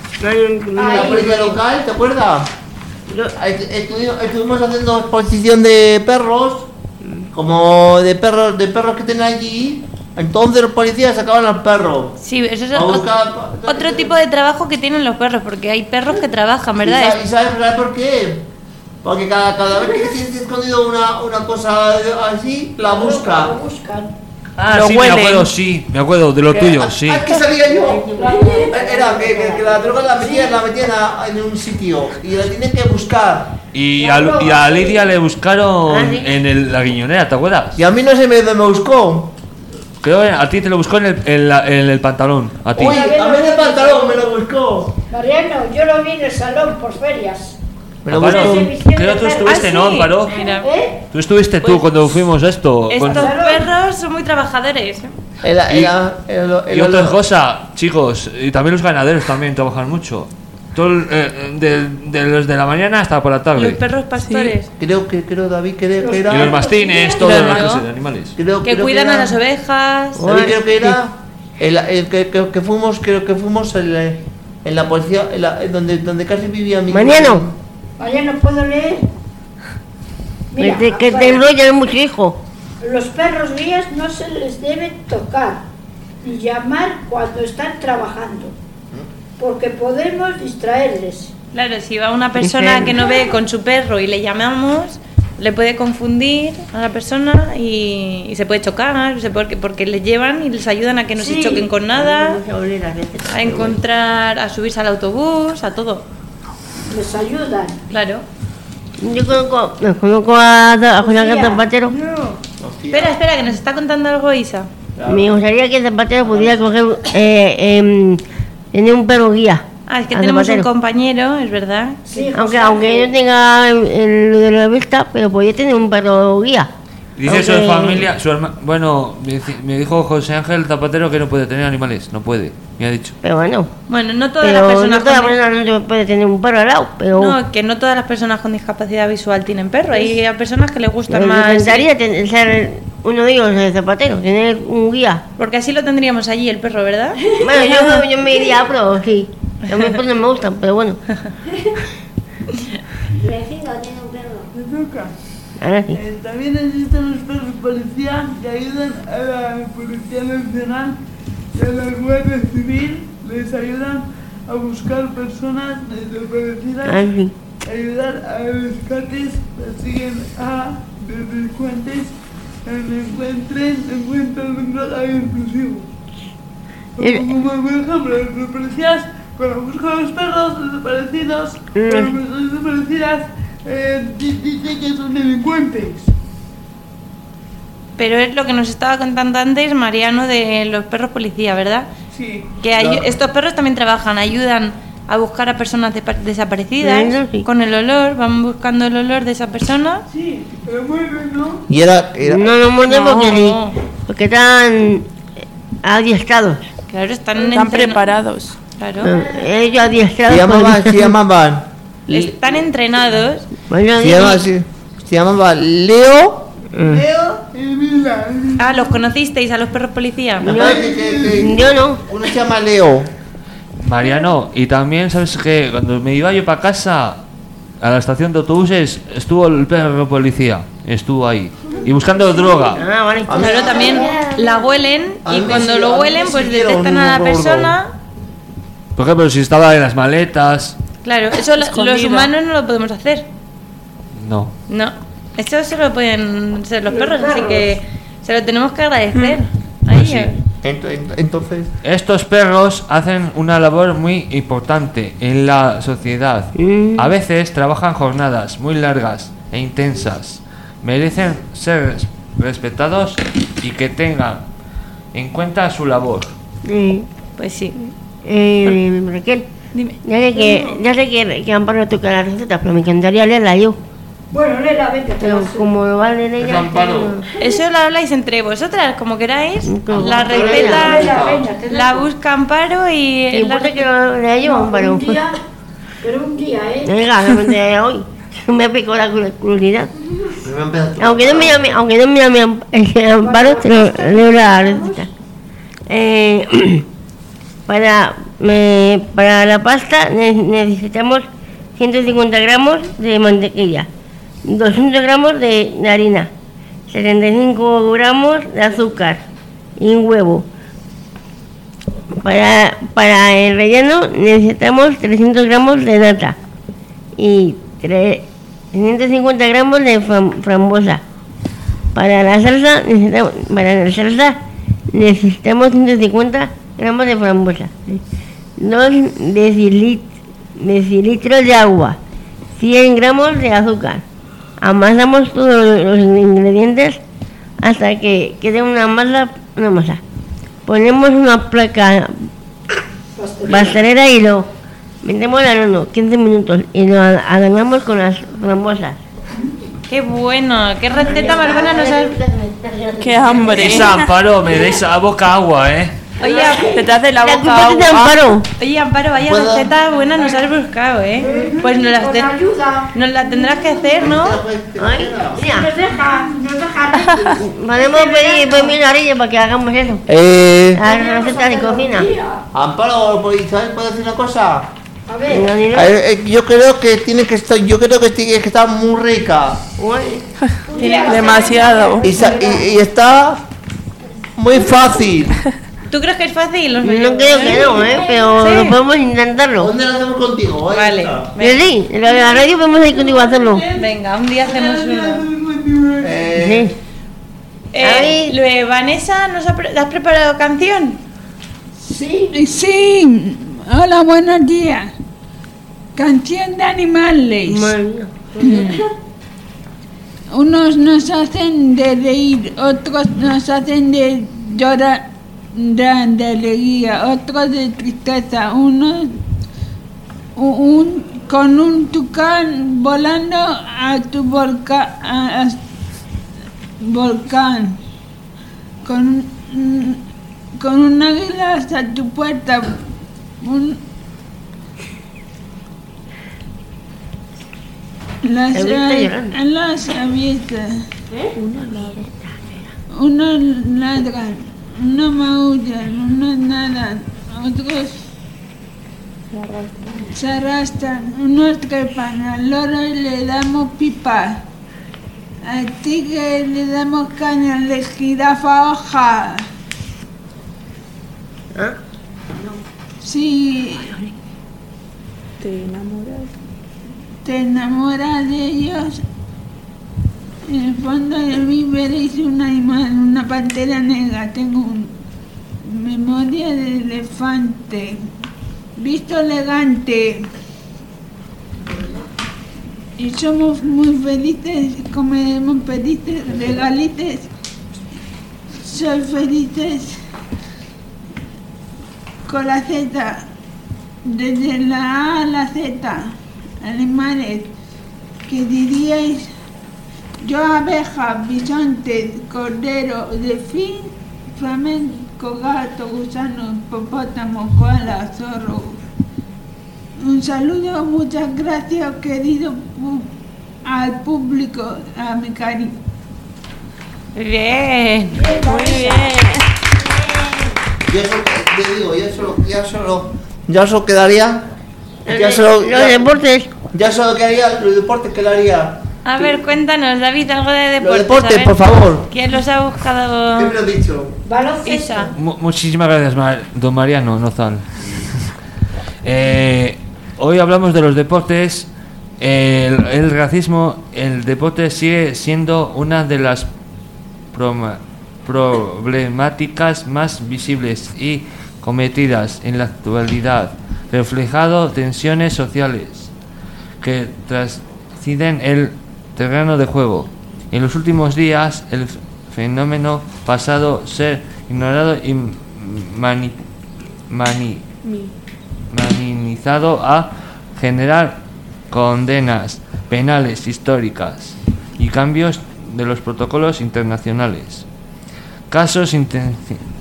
[SPEAKER 5] la policía local, ¿te acuerdas?
[SPEAKER 1] Yo-
[SPEAKER 5] Estuvimos, estuvimos haciendo exposición de perros, como de perros, de perros que tienen allí. Entonces los policías sacaban los perros.
[SPEAKER 6] Sí, eso es
[SPEAKER 5] A
[SPEAKER 6] ot-
[SPEAKER 5] buscar-
[SPEAKER 6] otro tipo de trabajo que tienen los perros, porque hay perros que trabajan,
[SPEAKER 5] ¿Y
[SPEAKER 6] ¿verdad?
[SPEAKER 5] sa- ¿Y sabes, sabes por qué? Porque cada, cada vez que tienes escondido una, una cosa así, la busca.
[SPEAKER 3] Lo buscan.
[SPEAKER 4] Ah,
[SPEAKER 7] Lo
[SPEAKER 4] sí,
[SPEAKER 7] huelen.
[SPEAKER 4] me acuerdo, sí, me acuerdo de lo tuyo, sí.
[SPEAKER 5] Ah, que salía yo. Era que, que, que la droga la metían, la metían a- en un sitio y la tienen que buscar.
[SPEAKER 4] Y a, Lu- y a Lidia le buscaron
[SPEAKER 1] Ah, sí.
[SPEAKER 4] en el- la guiñonera, ¿te acuerdas?
[SPEAKER 5] Y a mí no sé me, me buscó.
[SPEAKER 4] Creo que a ti te lo buscó en el, en la- en el pantalón, a ti.
[SPEAKER 5] Uy, a mí en el pantalón me lo buscó.
[SPEAKER 3] Mariano, yo lo vi en el salón por ferias.
[SPEAKER 5] Me lo
[SPEAKER 4] Amparo,
[SPEAKER 5] buscó.
[SPEAKER 3] Exhibición
[SPEAKER 4] creo
[SPEAKER 3] de
[SPEAKER 4] tú
[SPEAKER 3] perros.
[SPEAKER 4] estuviste,
[SPEAKER 6] Ah,
[SPEAKER 4] ¿no,
[SPEAKER 6] sí.
[SPEAKER 4] Amparo?
[SPEAKER 6] Mira.
[SPEAKER 3] ¿Eh?
[SPEAKER 4] Tú estuviste tú
[SPEAKER 6] Pues,
[SPEAKER 4] cuando fuimos a esto. con-
[SPEAKER 6] Estos perros son muy trabajadores. ¿eh?
[SPEAKER 5] Era,
[SPEAKER 4] Y-
[SPEAKER 5] era, era lo-
[SPEAKER 4] Y
[SPEAKER 5] era
[SPEAKER 4] otra
[SPEAKER 5] lo-
[SPEAKER 4] cosa, chicos, y también los ganaderos también trabajan mucho. Todo el- eh, de, de los de la mañana hasta por la
[SPEAKER 6] Los
[SPEAKER 4] tarde.
[SPEAKER 6] perros pastores.
[SPEAKER 5] Creo que, creo David, creo que era.
[SPEAKER 4] Y los mastines, todas
[SPEAKER 6] Claro.
[SPEAKER 4] las clases de animales.
[SPEAKER 5] creo-
[SPEAKER 6] Que
[SPEAKER 5] creo
[SPEAKER 6] cuidan
[SPEAKER 5] era-
[SPEAKER 6] a las ovejas.
[SPEAKER 5] David, creo que era. El, el que, que, que fuimos, creo que fuimos en la, en la policía, en la- en donde, donde casi vivía mi.
[SPEAKER 1] Mariano.
[SPEAKER 3] Mariano, ¿puedo leer?
[SPEAKER 1] Que te, que te
[SPEAKER 3] bueno,
[SPEAKER 1] enrollan mucho, hijo.
[SPEAKER 3] los perros guías no se les debe tocar ni llamar cuando están trabajando, porque podemos distraerles.
[SPEAKER 6] Claro, si va una persona que no ve con su perro y le llamamos, le puede confundir a la persona y, y se puede chocar, se puede- porque les llevan y les ayudan a que no se
[SPEAKER 3] Sí.
[SPEAKER 6] choquen con nada,
[SPEAKER 1] Mucha bolera, etcétera.
[SPEAKER 6] a encontrar, a subirse al autobús, a todo.
[SPEAKER 3] Les ayudan.
[SPEAKER 6] Claro.
[SPEAKER 1] Yo conozco, no, conozco a, a José Ángel Zapatero.
[SPEAKER 6] Espera, espera, que nos está contando algo Isa.
[SPEAKER 1] Me gustaría que Zapatero pudiera coger, eh, em, tener un perro guía.
[SPEAKER 6] Ah, es que
[SPEAKER 1] a
[SPEAKER 6] tenemos un
[SPEAKER 1] Zapatero.
[SPEAKER 6] compañero, es verdad.
[SPEAKER 3] Sí,
[SPEAKER 1] Aunque,
[SPEAKER 3] José
[SPEAKER 1] aunque
[SPEAKER 3] Ángel.
[SPEAKER 1] no tenga el- el- lo de la vista, pero podría tener un perro guía.
[SPEAKER 4] Dice su
[SPEAKER 1] Aunque-
[SPEAKER 4] familia, su herma- bueno, me dici- me dijo José Ángel Zapatero que no puede tener animales, no puede, me ha dicho.
[SPEAKER 1] Pero bueno,
[SPEAKER 6] Bueno, no todas
[SPEAKER 1] pero
[SPEAKER 6] las
[SPEAKER 1] no
[SPEAKER 6] personas
[SPEAKER 1] toda
[SPEAKER 6] con-
[SPEAKER 1] persona no puede tener un perro al lado. Pero
[SPEAKER 6] No, que no todas las personas con discapacidad visual tienen perro. Hay a personas que les gustan
[SPEAKER 1] me
[SPEAKER 6] más.
[SPEAKER 1] encantaría tener- ser uno de ellos, el Zapatero, tener un guía.
[SPEAKER 6] Porque así lo tendríamos allí, el perro, ¿verdad?
[SPEAKER 1] Bueno, yo, yo me iría, pero sí. A mis perros me gustan, pero bueno,
[SPEAKER 8] Vecino tiene un perro.
[SPEAKER 2] Me toca.
[SPEAKER 1] ahora sí.
[SPEAKER 2] Eh, también existen los perros policía que ayudan a la Policía Nacional y a la Guardia Civil. Les ayudan a buscar personas desaparecidas,
[SPEAKER 1] Ahora sí.
[SPEAKER 2] ayudar a rescates, persiguen a delincuentes que encuentren, encuentran droga y explosivos.
[SPEAKER 1] Eh.
[SPEAKER 2] Como por ejemplo, los policías cuando buscan los perros desaparecidos,
[SPEAKER 1] Mm.
[SPEAKER 2] las personas desaparecidas eh, di- dicen que son delincuentes.
[SPEAKER 6] Pero es lo que nos estaba contando antes Mariano de los perros policía, ¿verdad?
[SPEAKER 2] Sí.
[SPEAKER 6] Que ayu-
[SPEAKER 5] Claro.
[SPEAKER 6] estos perros también trabajan, ayudan a buscar a personas depa- desaparecidas
[SPEAKER 1] Eso sí.
[SPEAKER 6] con el olor, van buscando el olor de esa persona.
[SPEAKER 2] Sí, pero muerden, ¿no?
[SPEAKER 5] Y era, era
[SPEAKER 1] No nos muerden
[SPEAKER 6] No.
[SPEAKER 1] porque, sí, porque están eh, adiestrados.
[SPEAKER 6] Claro, están,
[SPEAKER 7] Están
[SPEAKER 6] entrena-
[SPEAKER 7] preparados.
[SPEAKER 6] Claro.
[SPEAKER 1] Eh, Ellos adiestrados.
[SPEAKER 5] se llamaban,
[SPEAKER 1] por-
[SPEAKER 5] se llamaban,
[SPEAKER 6] Están entrenados.
[SPEAKER 1] Bueno,
[SPEAKER 5] se
[SPEAKER 1] digo-
[SPEAKER 5] llamaba, se, se llamaba Leo.
[SPEAKER 2] Leo y Mila.
[SPEAKER 6] Ah, ¿los conocisteis a los perros policía?
[SPEAKER 5] Que- que- que-
[SPEAKER 1] yo no.
[SPEAKER 5] Uno se llama Leo.
[SPEAKER 4] Mariano, y también sabes que cuando me iba yo para casa a la estación de autobuses estuvo el perro policía, estuvo ahí y buscando droga.
[SPEAKER 1] Ah, vale.
[SPEAKER 5] A mí-
[SPEAKER 6] Claro, también la huelen
[SPEAKER 5] A
[SPEAKER 6] y
[SPEAKER 5] mí me
[SPEAKER 6] cuando
[SPEAKER 5] sí- a
[SPEAKER 6] lo
[SPEAKER 5] mí me
[SPEAKER 6] huelen pues
[SPEAKER 5] siguieron
[SPEAKER 6] detectan a la
[SPEAKER 5] un gordo.
[SPEAKER 6] persona.
[SPEAKER 4] Por ejemplo, si estaba en las maletas,
[SPEAKER 6] Claro, eso lo- los
[SPEAKER 7] Escondido.
[SPEAKER 6] humanos no lo podemos hacer.
[SPEAKER 4] no.
[SPEAKER 6] No, esto se lo pueden ser los perros, así que se lo tenemos que agradecer. Ahí, eh.
[SPEAKER 5] Ent- ent- Entonces,
[SPEAKER 4] Estos perros hacen una labor muy importante en la sociedad.
[SPEAKER 1] Mm.
[SPEAKER 4] A veces trabajan jornadas muy largas e intensas. Merecen ser res- respetados y que tengan en cuenta su labor.
[SPEAKER 1] Sí.
[SPEAKER 6] Pues sí.
[SPEAKER 1] Eh, Raquel,
[SPEAKER 6] Dime.
[SPEAKER 1] ya sé que, ya sé que, que Amparo toca la receta, pero me encantaría leerla yo.
[SPEAKER 3] Bueno, léela, venga, te
[SPEAKER 1] Pero
[SPEAKER 3] vas.
[SPEAKER 1] como lo va a leer
[SPEAKER 5] Es
[SPEAKER 1] ella...
[SPEAKER 5] Amparo.
[SPEAKER 6] Eso lo habláis entre vosotras, como queráis.
[SPEAKER 1] Como
[SPEAKER 6] La
[SPEAKER 1] queráis.
[SPEAKER 6] receta
[SPEAKER 3] Venga, venga, te
[SPEAKER 6] la
[SPEAKER 3] dejo.
[SPEAKER 6] busca Amparo y...
[SPEAKER 1] ¿Te
[SPEAKER 6] la
[SPEAKER 1] importa que lo lea yo,
[SPEAKER 3] No,
[SPEAKER 1] Amparo?
[SPEAKER 3] un día, pero un día, ¿eh?
[SPEAKER 1] Venga, no me enteré hoy. Me picó la cur- curiosidad.
[SPEAKER 5] Primero empiezas tú.
[SPEAKER 1] Aunque no me llame, aunque no me llame Am- eh, Amparo, te lo leo la receta. Eh, para, me- para la pasta ne- necesitamos ciento cincuenta gramos de mantequilla, doscientos gramos de, de harina, setenta y cinco gramos de azúcar y un huevo. Para, para el relleno necesitamos trescientos gramos de nata y tre- trescientos cincuenta gramos de fram- frambuesa. Para la salsa necesitamos, para la salsa necesitamos ciento cincuenta gramos de frambuesa, dos decilit- decilitros de agua, cien gramos de azúcar. Amasamos todos los ingredientes hasta que quede una masa, una masa. Ponemos una placa pastelera y lo metemos al horno quince minutos y lo adornamos con las frambuesas.
[SPEAKER 6] Qué bueno, qué receta más buena nos has...
[SPEAKER 7] ¡Qué hambre!
[SPEAKER 4] Esa Amparo, me deis a boca agua, ¿eh?
[SPEAKER 6] Oye,
[SPEAKER 7] Se te hace la
[SPEAKER 1] La
[SPEAKER 7] boca
[SPEAKER 1] culpa es de
[SPEAKER 7] agua.
[SPEAKER 1] Amparo.
[SPEAKER 6] oye, Amparo, vaya
[SPEAKER 5] ¿Puedo?
[SPEAKER 6] receta buena nos has buscado, ¿eh? Pues nos la,
[SPEAKER 3] Con
[SPEAKER 6] te-
[SPEAKER 3] ayuda.
[SPEAKER 6] nos la tendrás que hacer, ¿no?
[SPEAKER 1] Ay, mira,
[SPEAKER 3] Nos deja, nos deja Ricky.
[SPEAKER 1] podemos pedir permiso a Reyes para que hagamos eso.
[SPEAKER 5] Eh,
[SPEAKER 1] La receta de cocina.
[SPEAKER 5] Amparo, ¿Isabel puede decir una cosa?
[SPEAKER 3] A ver,
[SPEAKER 1] No, ni no.
[SPEAKER 5] A ver, eh, yo creo que tiene que estar, yo creo que tiene que estar muy rica
[SPEAKER 1] Uy,
[SPEAKER 7] Demasiado.
[SPEAKER 5] y, sa- y- y está muy fácil.
[SPEAKER 6] ¿Tú crees que es fácil? Los
[SPEAKER 1] no creo que no, ¿eh? Pero
[SPEAKER 6] Sí.
[SPEAKER 1] lo podemos intentarlo.
[SPEAKER 5] ¿Dónde lo hacemos contigo? Ahí
[SPEAKER 6] Vale.
[SPEAKER 5] está.
[SPEAKER 1] Pero sí, en la, la radio podemos ir contigo a hacerlo.
[SPEAKER 6] Venga, un día hacemos uno.
[SPEAKER 5] Eh,
[SPEAKER 1] Sí.
[SPEAKER 6] Eh, Lue- Vanessa, ¿nos ha pre- ¿has preparado canción?
[SPEAKER 3] sí,
[SPEAKER 2] Sí, hola, buenos días. Canción de animales.
[SPEAKER 1] Madre mía.
[SPEAKER 2] Unos nos hacen de reír, otros nos hacen de llorar de, de alegría, otros de tristeza. Unos un, un- con un tucán volando a tu volca- a- a- volcán, con un, con un águila hasta tu puerta. Un, Las,
[SPEAKER 1] El grito llorando.
[SPEAKER 2] en las abiertas. Unos ladran, unos maullan, unos nadan, otros se arrastran, unos trepan, al loro le damos pipa, al tigre le damos caña, le jirafa hoja.
[SPEAKER 1] ¿Ah?
[SPEAKER 2] Sí,
[SPEAKER 7] Te enamoras.
[SPEAKER 2] te enamoras de ellos. En el fondo de mí veréis un animal, una pantera negra. Tengo un- memoria de elefante, visto elegante. Y somos muy felices, comeremos felices, regalites. Soy felices con la Z, desde la A a la Z. Animales, que diríais yo: abeja, bisonte, cordero, delfín, flamenco, gato, gusano, hipopótamo, koala, zorro. Un saludo, muchas gracias, querido pu- al público, a mi cariño.
[SPEAKER 6] Bien.
[SPEAKER 7] Muy bien.
[SPEAKER 5] yo solo, te digo, ya solo, ya solo, ya solo quedaría, ya
[SPEAKER 1] Los
[SPEAKER 5] solo,
[SPEAKER 1] los
[SPEAKER 5] ya,
[SPEAKER 1] deportes.
[SPEAKER 5] ya solo quedaría los deportes que le haría.
[SPEAKER 6] A ver, cuéntanos, David, algo de
[SPEAKER 5] Los
[SPEAKER 6] deportes.
[SPEAKER 5] deportes,
[SPEAKER 6] a ver.
[SPEAKER 5] por favor.
[SPEAKER 6] ¿Quién los ha
[SPEAKER 5] ¿Qué
[SPEAKER 6] buscado?
[SPEAKER 5] me lo he dicho?
[SPEAKER 3] baloncesto.
[SPEAKER 6] Isa.
[SPEAKER 4] Mu- muchísimas gracias, Ma- don Mariano Nozal. Eh, hoy hablamos de los deportes. El, el racismo, el deporte sigue siendo una de las proma- problemáticas más visibles y cometidas en la actualidad, reflejado tensiones sociales que trascienden el terreno de juego. En los últimos días, el fenómeno pasado ser ignorado y mani, mani, minimizado a generar condenas penales históricas y cambios de los protocolos internacionales. Casos inten-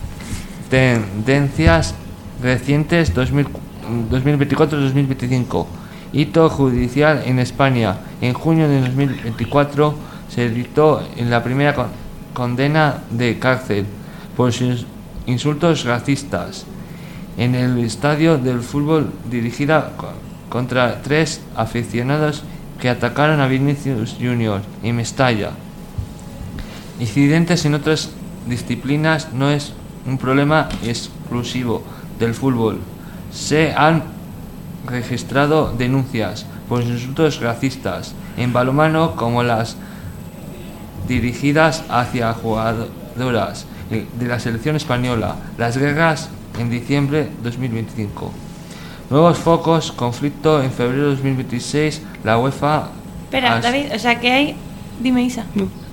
[SPEAKER 4] tendencias recientes dos mil veinticuatro a dos mil veinticinco. Hito judicial en España. En junio de dos mil veinticuatro se dictó en la primera con- condena de cárcel por sus insultos racistas en el estadio del fútbol dirigida co- contra tres aficionados que atacaron a Vinicius Junior en Mestalla. Incidentes en otras disciplinas no es un problema exclusivo del fútbol. Se han registrado denuncias por insultos racistas en balonmano, como las dirigidas hacia jugadoras de la selección española. Las guerras en diciembre de dos mil veinticinco. Nuevos focos, conflicto en febrero de dos mil veintiséis. La UEFA.
[SPEAKER 6] Espera,
[SPEAKER 4] has-
[SPEAKER 6] David, o sea que hay... Dime, Isa.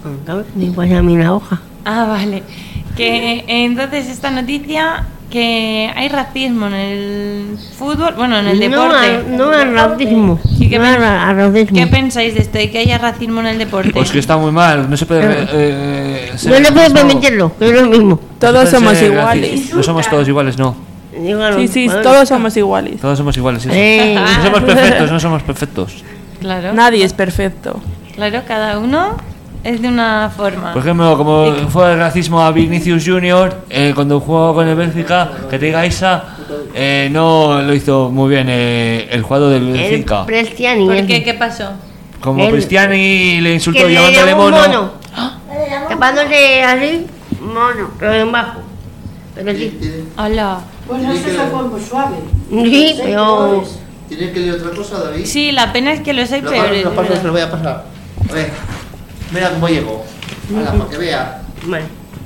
[SPEAKER 1] Ni pasa a mí la hoja.
[SPEAKER 6] Ah, vale. Que entonces esta noticia, que hay racismo en el fútbol, bueno, en el deporte.
[SPEAKER 1] No, no al racismo.
[SPEAKER 6] ¿Y qué,
[SPEAKER 1] No
[SPEAKER 6] pen-
[SPEAKER 1] al ra- al racismo.
[SPEAKER 6] ¿Qué pensáis de esto, de que haya racismo en el deporte?
[SPEAKER 4] Pues que está muy mal, no se puede.
[SPEAKER 1] Pero-
[SPEAKER 4] eh, ser
[SPEAKER 1] No le puedes
[SPEAKER 4] racismo.
[SPEAKER 1] permitirlo, que es lo mismo.
[SPEAKER 7] Todos
[SPEAKER 4] No se puede
[SPEAKER 7] somos
[SPEAKER 4] ser
[SPEAKER 7] iguales.
[SPEAKER 4] racista. No somos todos iguales, no.
[SPEAKER 1] Digo a los
[SPEAKER 7] Sí, sí,
[SPEAKER 1] jugadores.
[SPEAKER 7] todos somos iguales.
[SPEAKER 4] Todos somos iguales. Eso.
[SPEAKER 1] Eh.
[SPEAKER 4] No somos perfectos, no somos perfectos.
[SPEAKER 6] Claro.
[SPEAKER 7] Nadie es perfecto.
[SPEAKER 6] Claro, cada uno es de una forma.
[SPEAKER 4] Por ejemplo, como fue el racismo a Vinicius Junior, eh, cuando jugó con el Benfica, que te diga Isa, eh, no lo hizo muy bien eh, el jugador del
[SPEAKER 1] El
[SPEAKER 4] Benfica.
[SPEAKER 1] Prestiani.
[SPEAKER 6] ¿Por
[SPEAKER 1] ese.
[SPEAKER 6] qué? ¿Qué pasó?
[SPEAKER 4] Como
[SPEAKER 1] el-
[SPEAKER 4] Cristiani le insultó
[SPEAKER 1] Que le
[SPEAKER 4] llamándole
[SPEAKER 1] llamó
[SPEAKER 4] mono.
[SPEAKER 1] mono. Tapándose así, mono, pero en bajo. Pero sí.
[SPEAKER 6] Hola.
[SPEAKER 3] Bueno, eso se fue muy suave.
[SPEAKER 1] Sí, pero.
[SPEAKER 5] ¿Tienes que leer otra cosa, David?
[SPEAKER 6] Sí, la pena es que los hay
[SPEAKER 5] Lo
[SPEAKER 6] peores.
[SPEAKER 5] paso, lo
[SPEAKER 6] de
[SPEAKER 5] paso,
[SPEAKER 6] verdad.
[SPEAKER 5] se lo voy a pasar. A ver, mira cómo llego. Hala, para que vea.
[SPEAKER 1] Vale.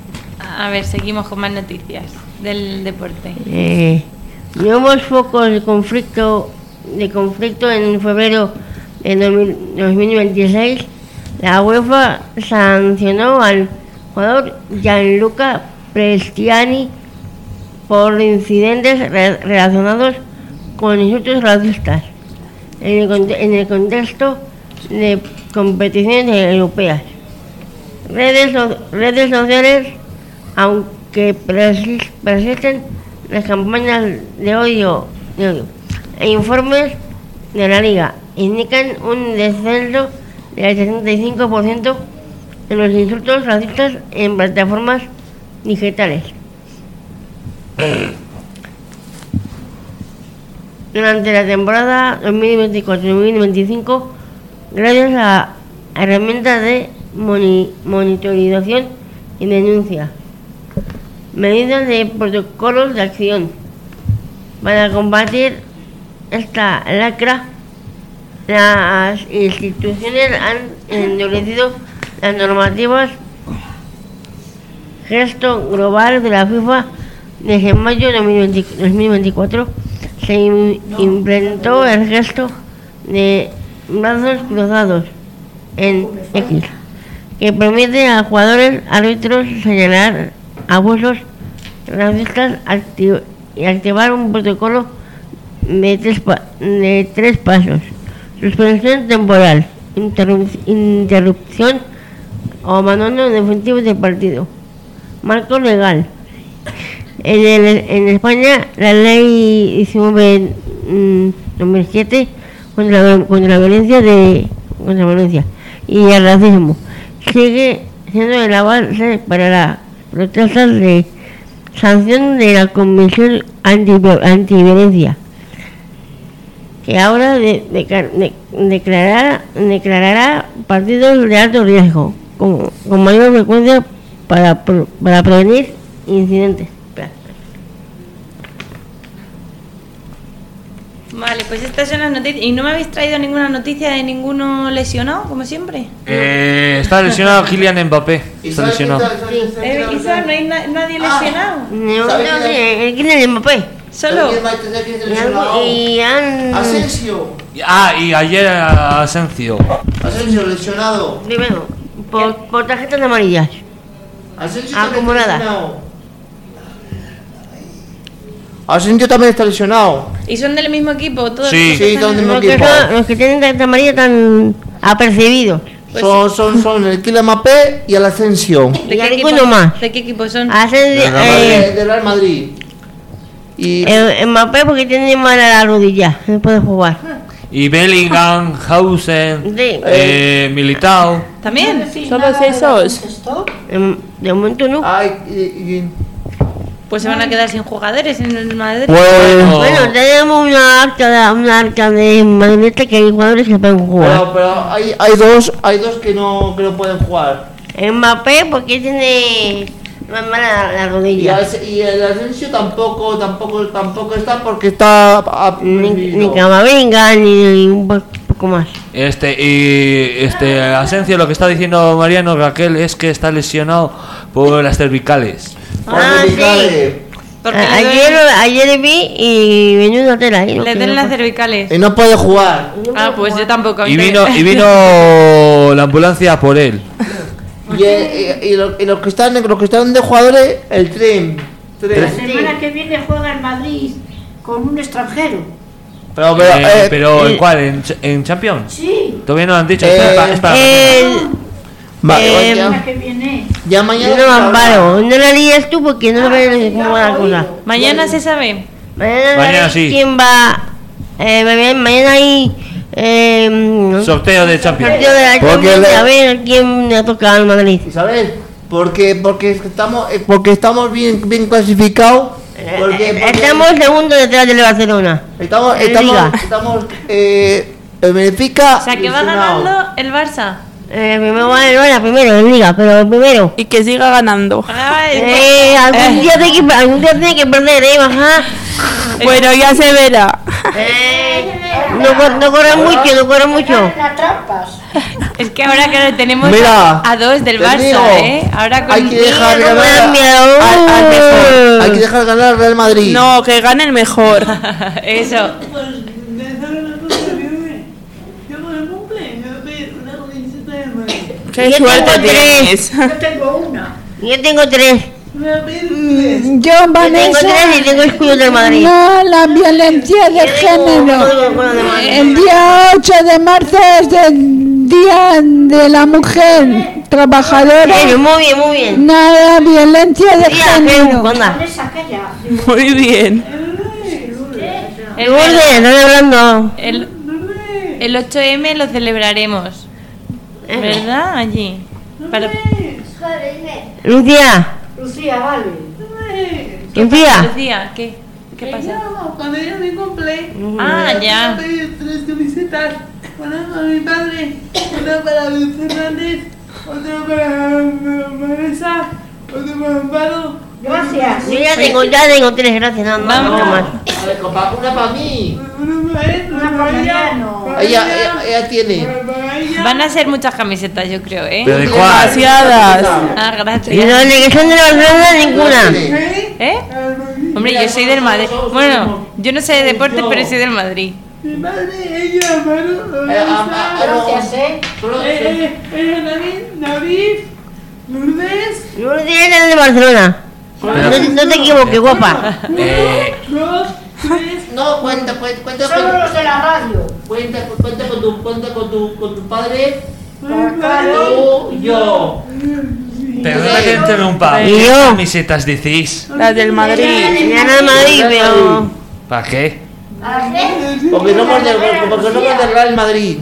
[SPEAKER 6] A ver, seguimos con más noticias del deporte.
[SPEAKER 1] Eh, nuevos focos de conflicto, de conflicto en febrero de dos mil veintiséis. La UEFA sancionó al jugador Gianluca Prestiani por incidentes re- relacionados con insultos racistas en el, conte- en el contexto de competiciones europeas. Redes, so- redes sociales, aunque persis- persisten las campañas de odio, de odio e informes de la liga, indican un descenso del setenta y cinco por ciento en los insultos racistas en plataformas digitales. Durante la temporada dos mil veinticuatro dos mil veinticinco, gracias a herramientas de moni- monitorización y denuncia, medidas de protocolos de acción para combatir esta lacra, las instituciones han endurecido las normativas. Gesto global de la FIFA desde mayo de dos mil veinte dos mil veinticuatro se im- implementó el gesto de brazos cruzados en X, que permite a jugadores árbitros señalar abusos racistas acti- y activar un protocolo de tres, pa- de tres pasos: suspensión temporal, interrup- interrupción o abandono definitivo del partido. Marco legal. En, el- en España, la ley diecinueve mm, número siete contra, la- contra la violencia de contra la violencia y el racismo sigue siendo el avance para la protesta de sanción de la Comisión Anti- Antiviolencia, que ahora de- de- de- declarará, declarará partidos de alto riesgo con, con mayor frecuencia para, pro- para prevenir incidentes. Espera.
[SPEAKER 6] Vale, pues estas son las noticias. ¿Y no me habéis traído ninguna noticia de ninguno lesionado, como siempre?
[SPEAKER 4] Eh, está lesionado Kylian Mbappé.
[SPEAKER 5] ¿Y
[SPEAKER 4] Está
[SPEAKER 5] sabes qué
[SPEAKER 4] lesionado.
[SPEAKER 5] tal? ¿Sabes qué tal?
[SPEAKER 6] Eh, Isa, ¿no hay na- nadie
[SPEAKER 5] Ah.
[SPEAKER 6] lesionado?
[SPEAKER 1] No,
[SPEAKER 5] ¿Sabe
[SPEAKER 1] no,
[SPEAKER 5] quién
[SPEAKER 1] sí,
[SPEAKER 5] es?
[SPEAKER 1] el Kylian Mbappé.
[SPEAKER 6] Solo.
[SPEAKER 5] ¿Sabes quién va a tener que ser
[SPEAKER 1] Y, algo-
[SPEAKER 5] lesionado?
[SPEAKER 1] y han
[SPEAKER 5] Asensio.
[SPEAKER 4] Ah, y ayer a Asensio.
[SPEAKER 5] Asensio lesionado.
[SPEAKER 1] primero por, por tarjetas amarillas.
[SPEAKER 5] Asensio también
[SPEAKER 1] Acumuladas.
[SPEAKER 5] lesionado. Asensio también está lesionado.
[SPEAKER 6] ¿Y son del mismo equipo? Todos
[SPEAKER 4] Sí.
[SPEAKER 6] los que
[SPEAKER 5] Sí,
[SPEAKER 6] están-
[SPEAKER 5] son del mismo
[SPEAKER 1] Los que,
[SPEAKER 5] equipo.
[SPEAKER 1] son- los que tienen tarjeta amarilla están apercibidos.
[SPEAKER 6] Pues
[SPEAKER 5] son, son, son el Kylian Mbappé y el Asensio.
[SPEAKER 6] ¿De
[SPEAKER 1] Y
[SPEAKER 6] qué,
[SPEAKER 1] alguno
[SPEAKER 6] equipo,
[SPEAKER 1] más.
[SPEAKER 6] ¿De qué equipo son?
[SPEAKER 1] Hacen
[SPEAKER 4] Del Real
[SPEAKER 1] eh,
[SPEAKER 5] De, de Real Madrid. Y
[SPEAKER 1] eh, Mbappé porque tiene mala la rodilla, no puede jugar.
[SPEAKER 4] Y Bellingham, Hausen,
[SPEAKER 1] Sí.
[SPEAKER 4] eh, Militao.
[SPEAKER 6] ¿También?
[SPEAKER 7] ¿Todos esos?
[SPEAKER 3] ¿Esto?
[SPEAKER 1] Em, De momento no.
[SPEAKER 5] ay, y- y-
[SPEAKER 6] Pues se van a quedar sin jugadores en el Madrid.
[SPEAKER 5] pues
[SPEAKER 4] Oh.
[SPEAKER 1] Bueno, tenemos una arca de, una arca de madridista que hay jugadores que pueden jugar.
[SPEAKER 5] pero, pero hay, hay dos hay dos que no que no pueden jugar.
[SPEAKER 1] Mbappé porque tiene más mala la, la
[SPEAKER 5] Y,
[SPEAKER 1] rodilla.
[SPEAKER 5] As- y el Asensio tampoco tampoco tampoco está porque está a-
[SPEAKER 1] Ni, ni Camavinga ni un po- poco más.
[SPEAKER 4] Este y este Asensio, lo que está diciendo Mariano Raquel es que está lesionado por las cervicales.
[SPEAKER 1] Ah, sí.
[SPEAKER 6] Porque
[SPEAKER 1] A-
[SPEAKER 6] le,
[SPEAKER 1] ayer,
[SPEAKER 6] duelen-
[SPEAKER 1] ayer vi y venía una tela ahí. ¿no?
[SPEAKER 6] le
[SPEAKER 1] Que
[SPEAKER 6] den
[SPEAKER 1] no
[SPEAKER 6] las
[SPEAKER 1] puede-
[SPEAKER 6] cervicales.
[SPEAKER 5] Y no puede jugar.
[SPEAKER 6] Ah, pues yo tampoco. a mí
[SPEAKER 4] Y vino
[SPEAKER 6] también.
[SPEAKER 4] y vino la ambulancia por él.
[SPEAKER 5] Y, eh, y, y lo- y los que están los que están de jugadores el tren.
[SPEAKER 3] La
[SPEAKER 5] Tren.
[SPEAKER 3] semana que viene juega el Madrid con un extranjero.
[SPEAKER 5] Pero, pero,
[SPEAKER 4] Eh,
[SPEAKER 5] eh,
[SPEAKER 4] pero ¿en
[SPEAKER 1] eh,
[SPEAKER 4] cuál? ¿En, Ch- en Champions?
[SPEAKER 3] Sí.
[SPEAKER 4] Todavía no lo han dicho.
[SPEAKER 5] Eh,
[SPEAKER 4] Espera, pa- espera.
[SPEAKER 1] El,
[SPEAKER 5] va-
[SPEAKER 1] eh,
[SPEAKER 5] ya,
[SPEAKER 3] La semana que viene.
[SPEAKER 5] ya
[SPEAKER 1] yo
[SPEAKER 5] mañana
[SPEAKER 1] no me amparo. No la lías tú porque no ves cómo va la cosa.
[SPEAKER 6] Mañana se sabe.
[SPEAKER 1] Mañana,
[SPEAKER 4] Mañana
[SPEAKER 1] sabes
[SPEAKER 4] sí.
[SPEAKER 1] quién va. Eh, mañana- mañana hay. Eh,
[SPEAKER 4] Sorteo de Champions.
[SPEAKER 1] partido de la
[SPEAKER 5] Porque
[SPEAKER 1] Champions,
[SPEAKER 5] le-
[SPEAKER 1] a ver quién le toca al Madrid.
[SPEAKER 5] ¿Sabes? Porque porque estamos eh, porque estamos bien bien clasificados. Porque,
[SPEAKER 1] Eh,
[SPEAKER 5] porque
[SPEAKER 1] Estamos segundo detrás del Barcelona.
[SPEAKER 5] estamos
[SPEAKER 1] en
[SPEAKER 5] estamos
[SPEAKER 1] Liga.
[SPEAKER 5] estamos eh, el Benfica.
[SPEAKER 6] O sea, que va
[SPEAKER 5] lesionado.
[SPEAKER 6] ganando el Barça.
[SPEAKER 1] Eh, primero va el Barça, primero en Liga, pero el primero.
[SPEAKER 7] Y que siga ganando.
[SPEAKER 6] Ay,
[SPEAKER 1] Eh, algún, día tiene que, algún día tiene que perder, ¿eh? Ajá.
[SPEAKER 7] Bueno, ya se verá.
[SPEAKER 1] Eh, no, cor- no corre mucho, no corre mucho.
[SPEAKER 3] Las trampas.
[SPEAKER 6] Es que ahora que tenemos
[SPEAKER 5] Mira,
[SPEAKER 6] a, a dos del
[SPEAKER 5] te
[SPEAKER 6] Barça,
[SPEAKER 5] digo,
[SPEAKER 6] ¿eh? Ahora con
[SPEAKER 5] hay que dejar
[SPEAKER 1] no
[SPEAKER 5] ganar
[SPEAKER 1] me da miedo.
[SPEAKER 5] al- al mejor. Hay que dejar ganar al Real Madrid.
[SPEAKER 7] No, que gane el mejor.
[SPEAKER 6] Eso.
[SPEAKER 2] Pues, ¿sabes una cosa? Yo por el cumple me voy a pedir una camiseta de Madrid.
[SPEAKER 7] Qué
[SPEAKER 1] Yo
[SPEAKER 7] suerte
[SPEAKER 1] tengo tres.
[SPEAKER 7] tienes.
[SPEAKER 3] Yo tengo una.
[SPEAKER 1] Yo tengo tres.
[SPEAKER 2] Me voy a pedir tres.
[SPEAKER 9] Yo,
[SPEAKER 1] Yo tengo
[SPEAKER 9] Vanessa,
[SPEAKER 1] tres y tengo escudo del Madrid.
[SPEAKER 9] no, la violencia de género. El día ocho de marzo es el Día de la Mujer Trabajadora.
[SPEAKER 1] Bueno, muy bien, muy bien.
[SPEAKER 9] Nada, violencia de
[SPEAKER 1] Tía,
[SPEAKER 9] género.
[SPEAKER 1] anda.
[SPEAKER 3] Es aquella.
[SPEAKER 7] Muy bien.
[SPEAKER 6] El,
[SPEAKER 1] Lourdes, están hablando.
[SPEAKER 6] el, el ocho eme lo celebraremos. ¿Verdad? Allí. Para,
[SPEAKER 1] Lucía,
[SPEAKER 3] Lucía, vale.
[SPEAKER 1] Lucía.
[SPEAKER 6] Lucía, ¿qué? ¿Qué
[SPEAKER 2] Que
[SPEAKER 6] pasa?
[SPEAKER 2] yo, cuando yo me cumple,
[SPEAKER 6] Ah,
[SPEAKER 2] me
[SPEAKER 6] ya.
[SPEAKER 2] voy a pedir tres camisetas. Una para mi padre, una para Luis Fernández, otra para Vanessa, otra para Amparo.
[SPEAKER 3] Gracias.
[SPEAKER 1] Yo ya tengo, ya tengo tres, gracias, nada más.
[SPEAKER 6] Vamos.
[SPEAKER 1] mucho más.
[SPEAKER 5] A ver, compa, una para mí.
[SPEAKER 2] Una para él,
[SPEAKER 3] Una para Mariano.
[SPEAKER 2] para
[SPEAKER 5] Ella, ella, ella tiene.
[SPEAKER 2] para ella.
[SPEAKER 6] Van a ser muchas camisetas, yo creo, ¿eh?
[SPEAKER 4] ¿Pero de cuál?
[SPEAKER 7] Demasiadas.
[SPEAKER 6] Ah,
[SPEAKER 1] Y
[SPEAKER 6] gracias.
[SPEAKER 1] los de que son de Barcelona, ninguna.
[SPEAKER 2] ¿Eh?
[SPEAKER 6] ¿Eh? Hombre, yo soy del Madrid. Bueno, yo no sé de deporte, pero soy del Madrid.
[SPEAKER 2] Mi madre, ella, Amparo,
[SPEAKER 5] Eh, a- a- a-
[SPEAKER 3] Gracias, eh.
[SPEAKER 5] Solo-
[SPEAKER 2] Eh, eh, eh, David, David, Lourdes,
[SPEAKER 1] Lourdes es de Barcelona. No, no te equivoques, guapa.
[SPEAKER 4] Eh,
[SPEAKER 2] dos, tres,
[SPEAKER 5] No, cuenta, cuenta, cuenta,
[SPEAKER 3] Solo
[SPEAKER 5] cuenta,
[SPEAKER 3] los de la radio.
[SPEAKER 5] cuenta, cuenta con tu, cuenta con tu, con tu padre,
[SPEAKER 3] Claro.
[SPEAKER 5] tú, yo.
[SPEAKER 4] perdona que interrumpa.
[SPEAKER 1] Y
[SPEAKER 4] ¿Qué
[SPEAKER 1] yo.
[SPEAKER 4] camisetas decís?
[SPEAKER 7] Las del Madrid.
[SPEAKER 1] Ya no Madrid, pero.
[SPEAKER 4] ¿Para qué?
[SPEAKER 5] Porque somos del, porque somos del Real Madrid.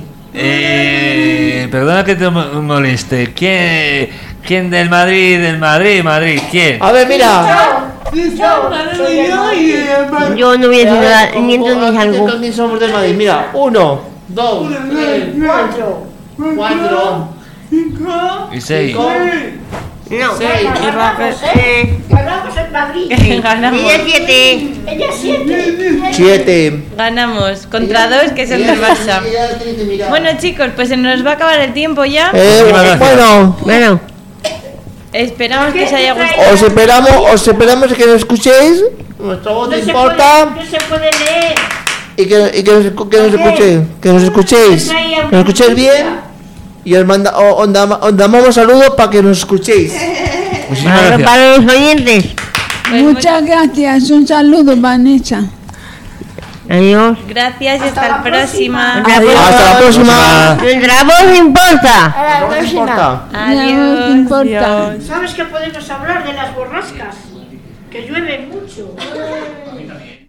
[SPEAKER 4] Eh, perdona que te mo- moleste. ¿Quién, quién del Madrid? Del Madrid, Madrid. ¿Quién?
[SPEAKER 5] A ver, mira.
[SPEAKER 2] yo, soy yo y eh, Amparo.
[SPEAKER 1] Yo no voy a decir
[SPEAKER 5] A ver,
[SPEAKER 1] nada,
[SPEAKER 5] ¿cómo-
[SPEAKER 1] ni
[SPEAKER 5] cómo-
[SPEAKER 1] entonces ni
[SPEAKER 5] ¿a qué
[SPEAKER 1] algo.
[SPEAKER 5] también somos del Madrid? Mira, uno, dos, tres,
[SPEAKER 3] Cuatro.
[SPEAKER 5] cuatro,
[SPEAKER 2] Cinco,
[SPEAKER 4] Y seis.
[SPEAKER 5] cinco,
[SPEAKER 1] No.
[SPEAKER 5] seis.
[SPEAKER 7] Y Raquel.
[SPEAKER 1] Eh,
[SPEAKER 3] Ganamos en Madrid.
[SPEAKER 6] Ganamos.
[SPEAKER 1] ella siete.
[SPEAKER 3] Ella siete.
[SPEAKER 5] Siete.
[SPEAKER 6] Ganamos. Contra dos que son del Barça.
[SPEAKER 5] Ella tiene que mirar.
[SPEAKER 6] Bueno, chicos, pues se nos va a acabar el tiempo ya.
[SPEAKER 5] Eh,
[SPEAKER 4] Muchísimas gracias.
[SPEAKER 5] bueno,
[SPEAKER 1] Bueno,
[SPEAKER 6] Esperamos que os haya gustado.
[SPEAKER 5] os esperamos, os esperamos que nos escuchéis. Nuestra voz
[SPEAKER 3] No
[SPEAKER 5] no
[SPEAKER 3] se
[SPEAKER 5] importa.
[SPEAKER 3] puede- No se puede leer.
[SPEAKER 5] Y que, y que, nos, escu- que nos escuchéis. Que nos escuchéis. Que nos escuchéis bien. Y os, manda, o- os, dam- os damos saludos para que nos escuchéis.
[SPEAKER 4] Muchísimas
[SPEAKER 1] para,
[SPEAKER 4] gracias.
[SPEAKER 1] para los oyentes.
[SPEAKER 6] Pues
[SPEAKER 9] Muchas gracias. Un saludo, Vanessa.
[SPEAKER 1] Adiós.
[SPEAKER 6] Gracias y hasta,
[SPEAKER 3] Hasta
[SPEAKER 6] la
[SPEAKER 3] la
[SPEAKER 6] próxima.
[SPEAKER 3] próxima.
[SPEAKER 5] Hasta la próxima.
[SPEAKER 1] Nuestra voz importa.
[SPEAKER 8] A la
[SPEAKER 5] No
[SPEAKER 8] próxima.
[SPEAKER 5] importa.
[SPEAKER 6] Adiós.
[SPEAKER 9] No importa.
[SPEAKER 6] Adiós.
[SPEAKER 3] ¿Sabes que podemos hablar de las borrascas? Que llueve mucho.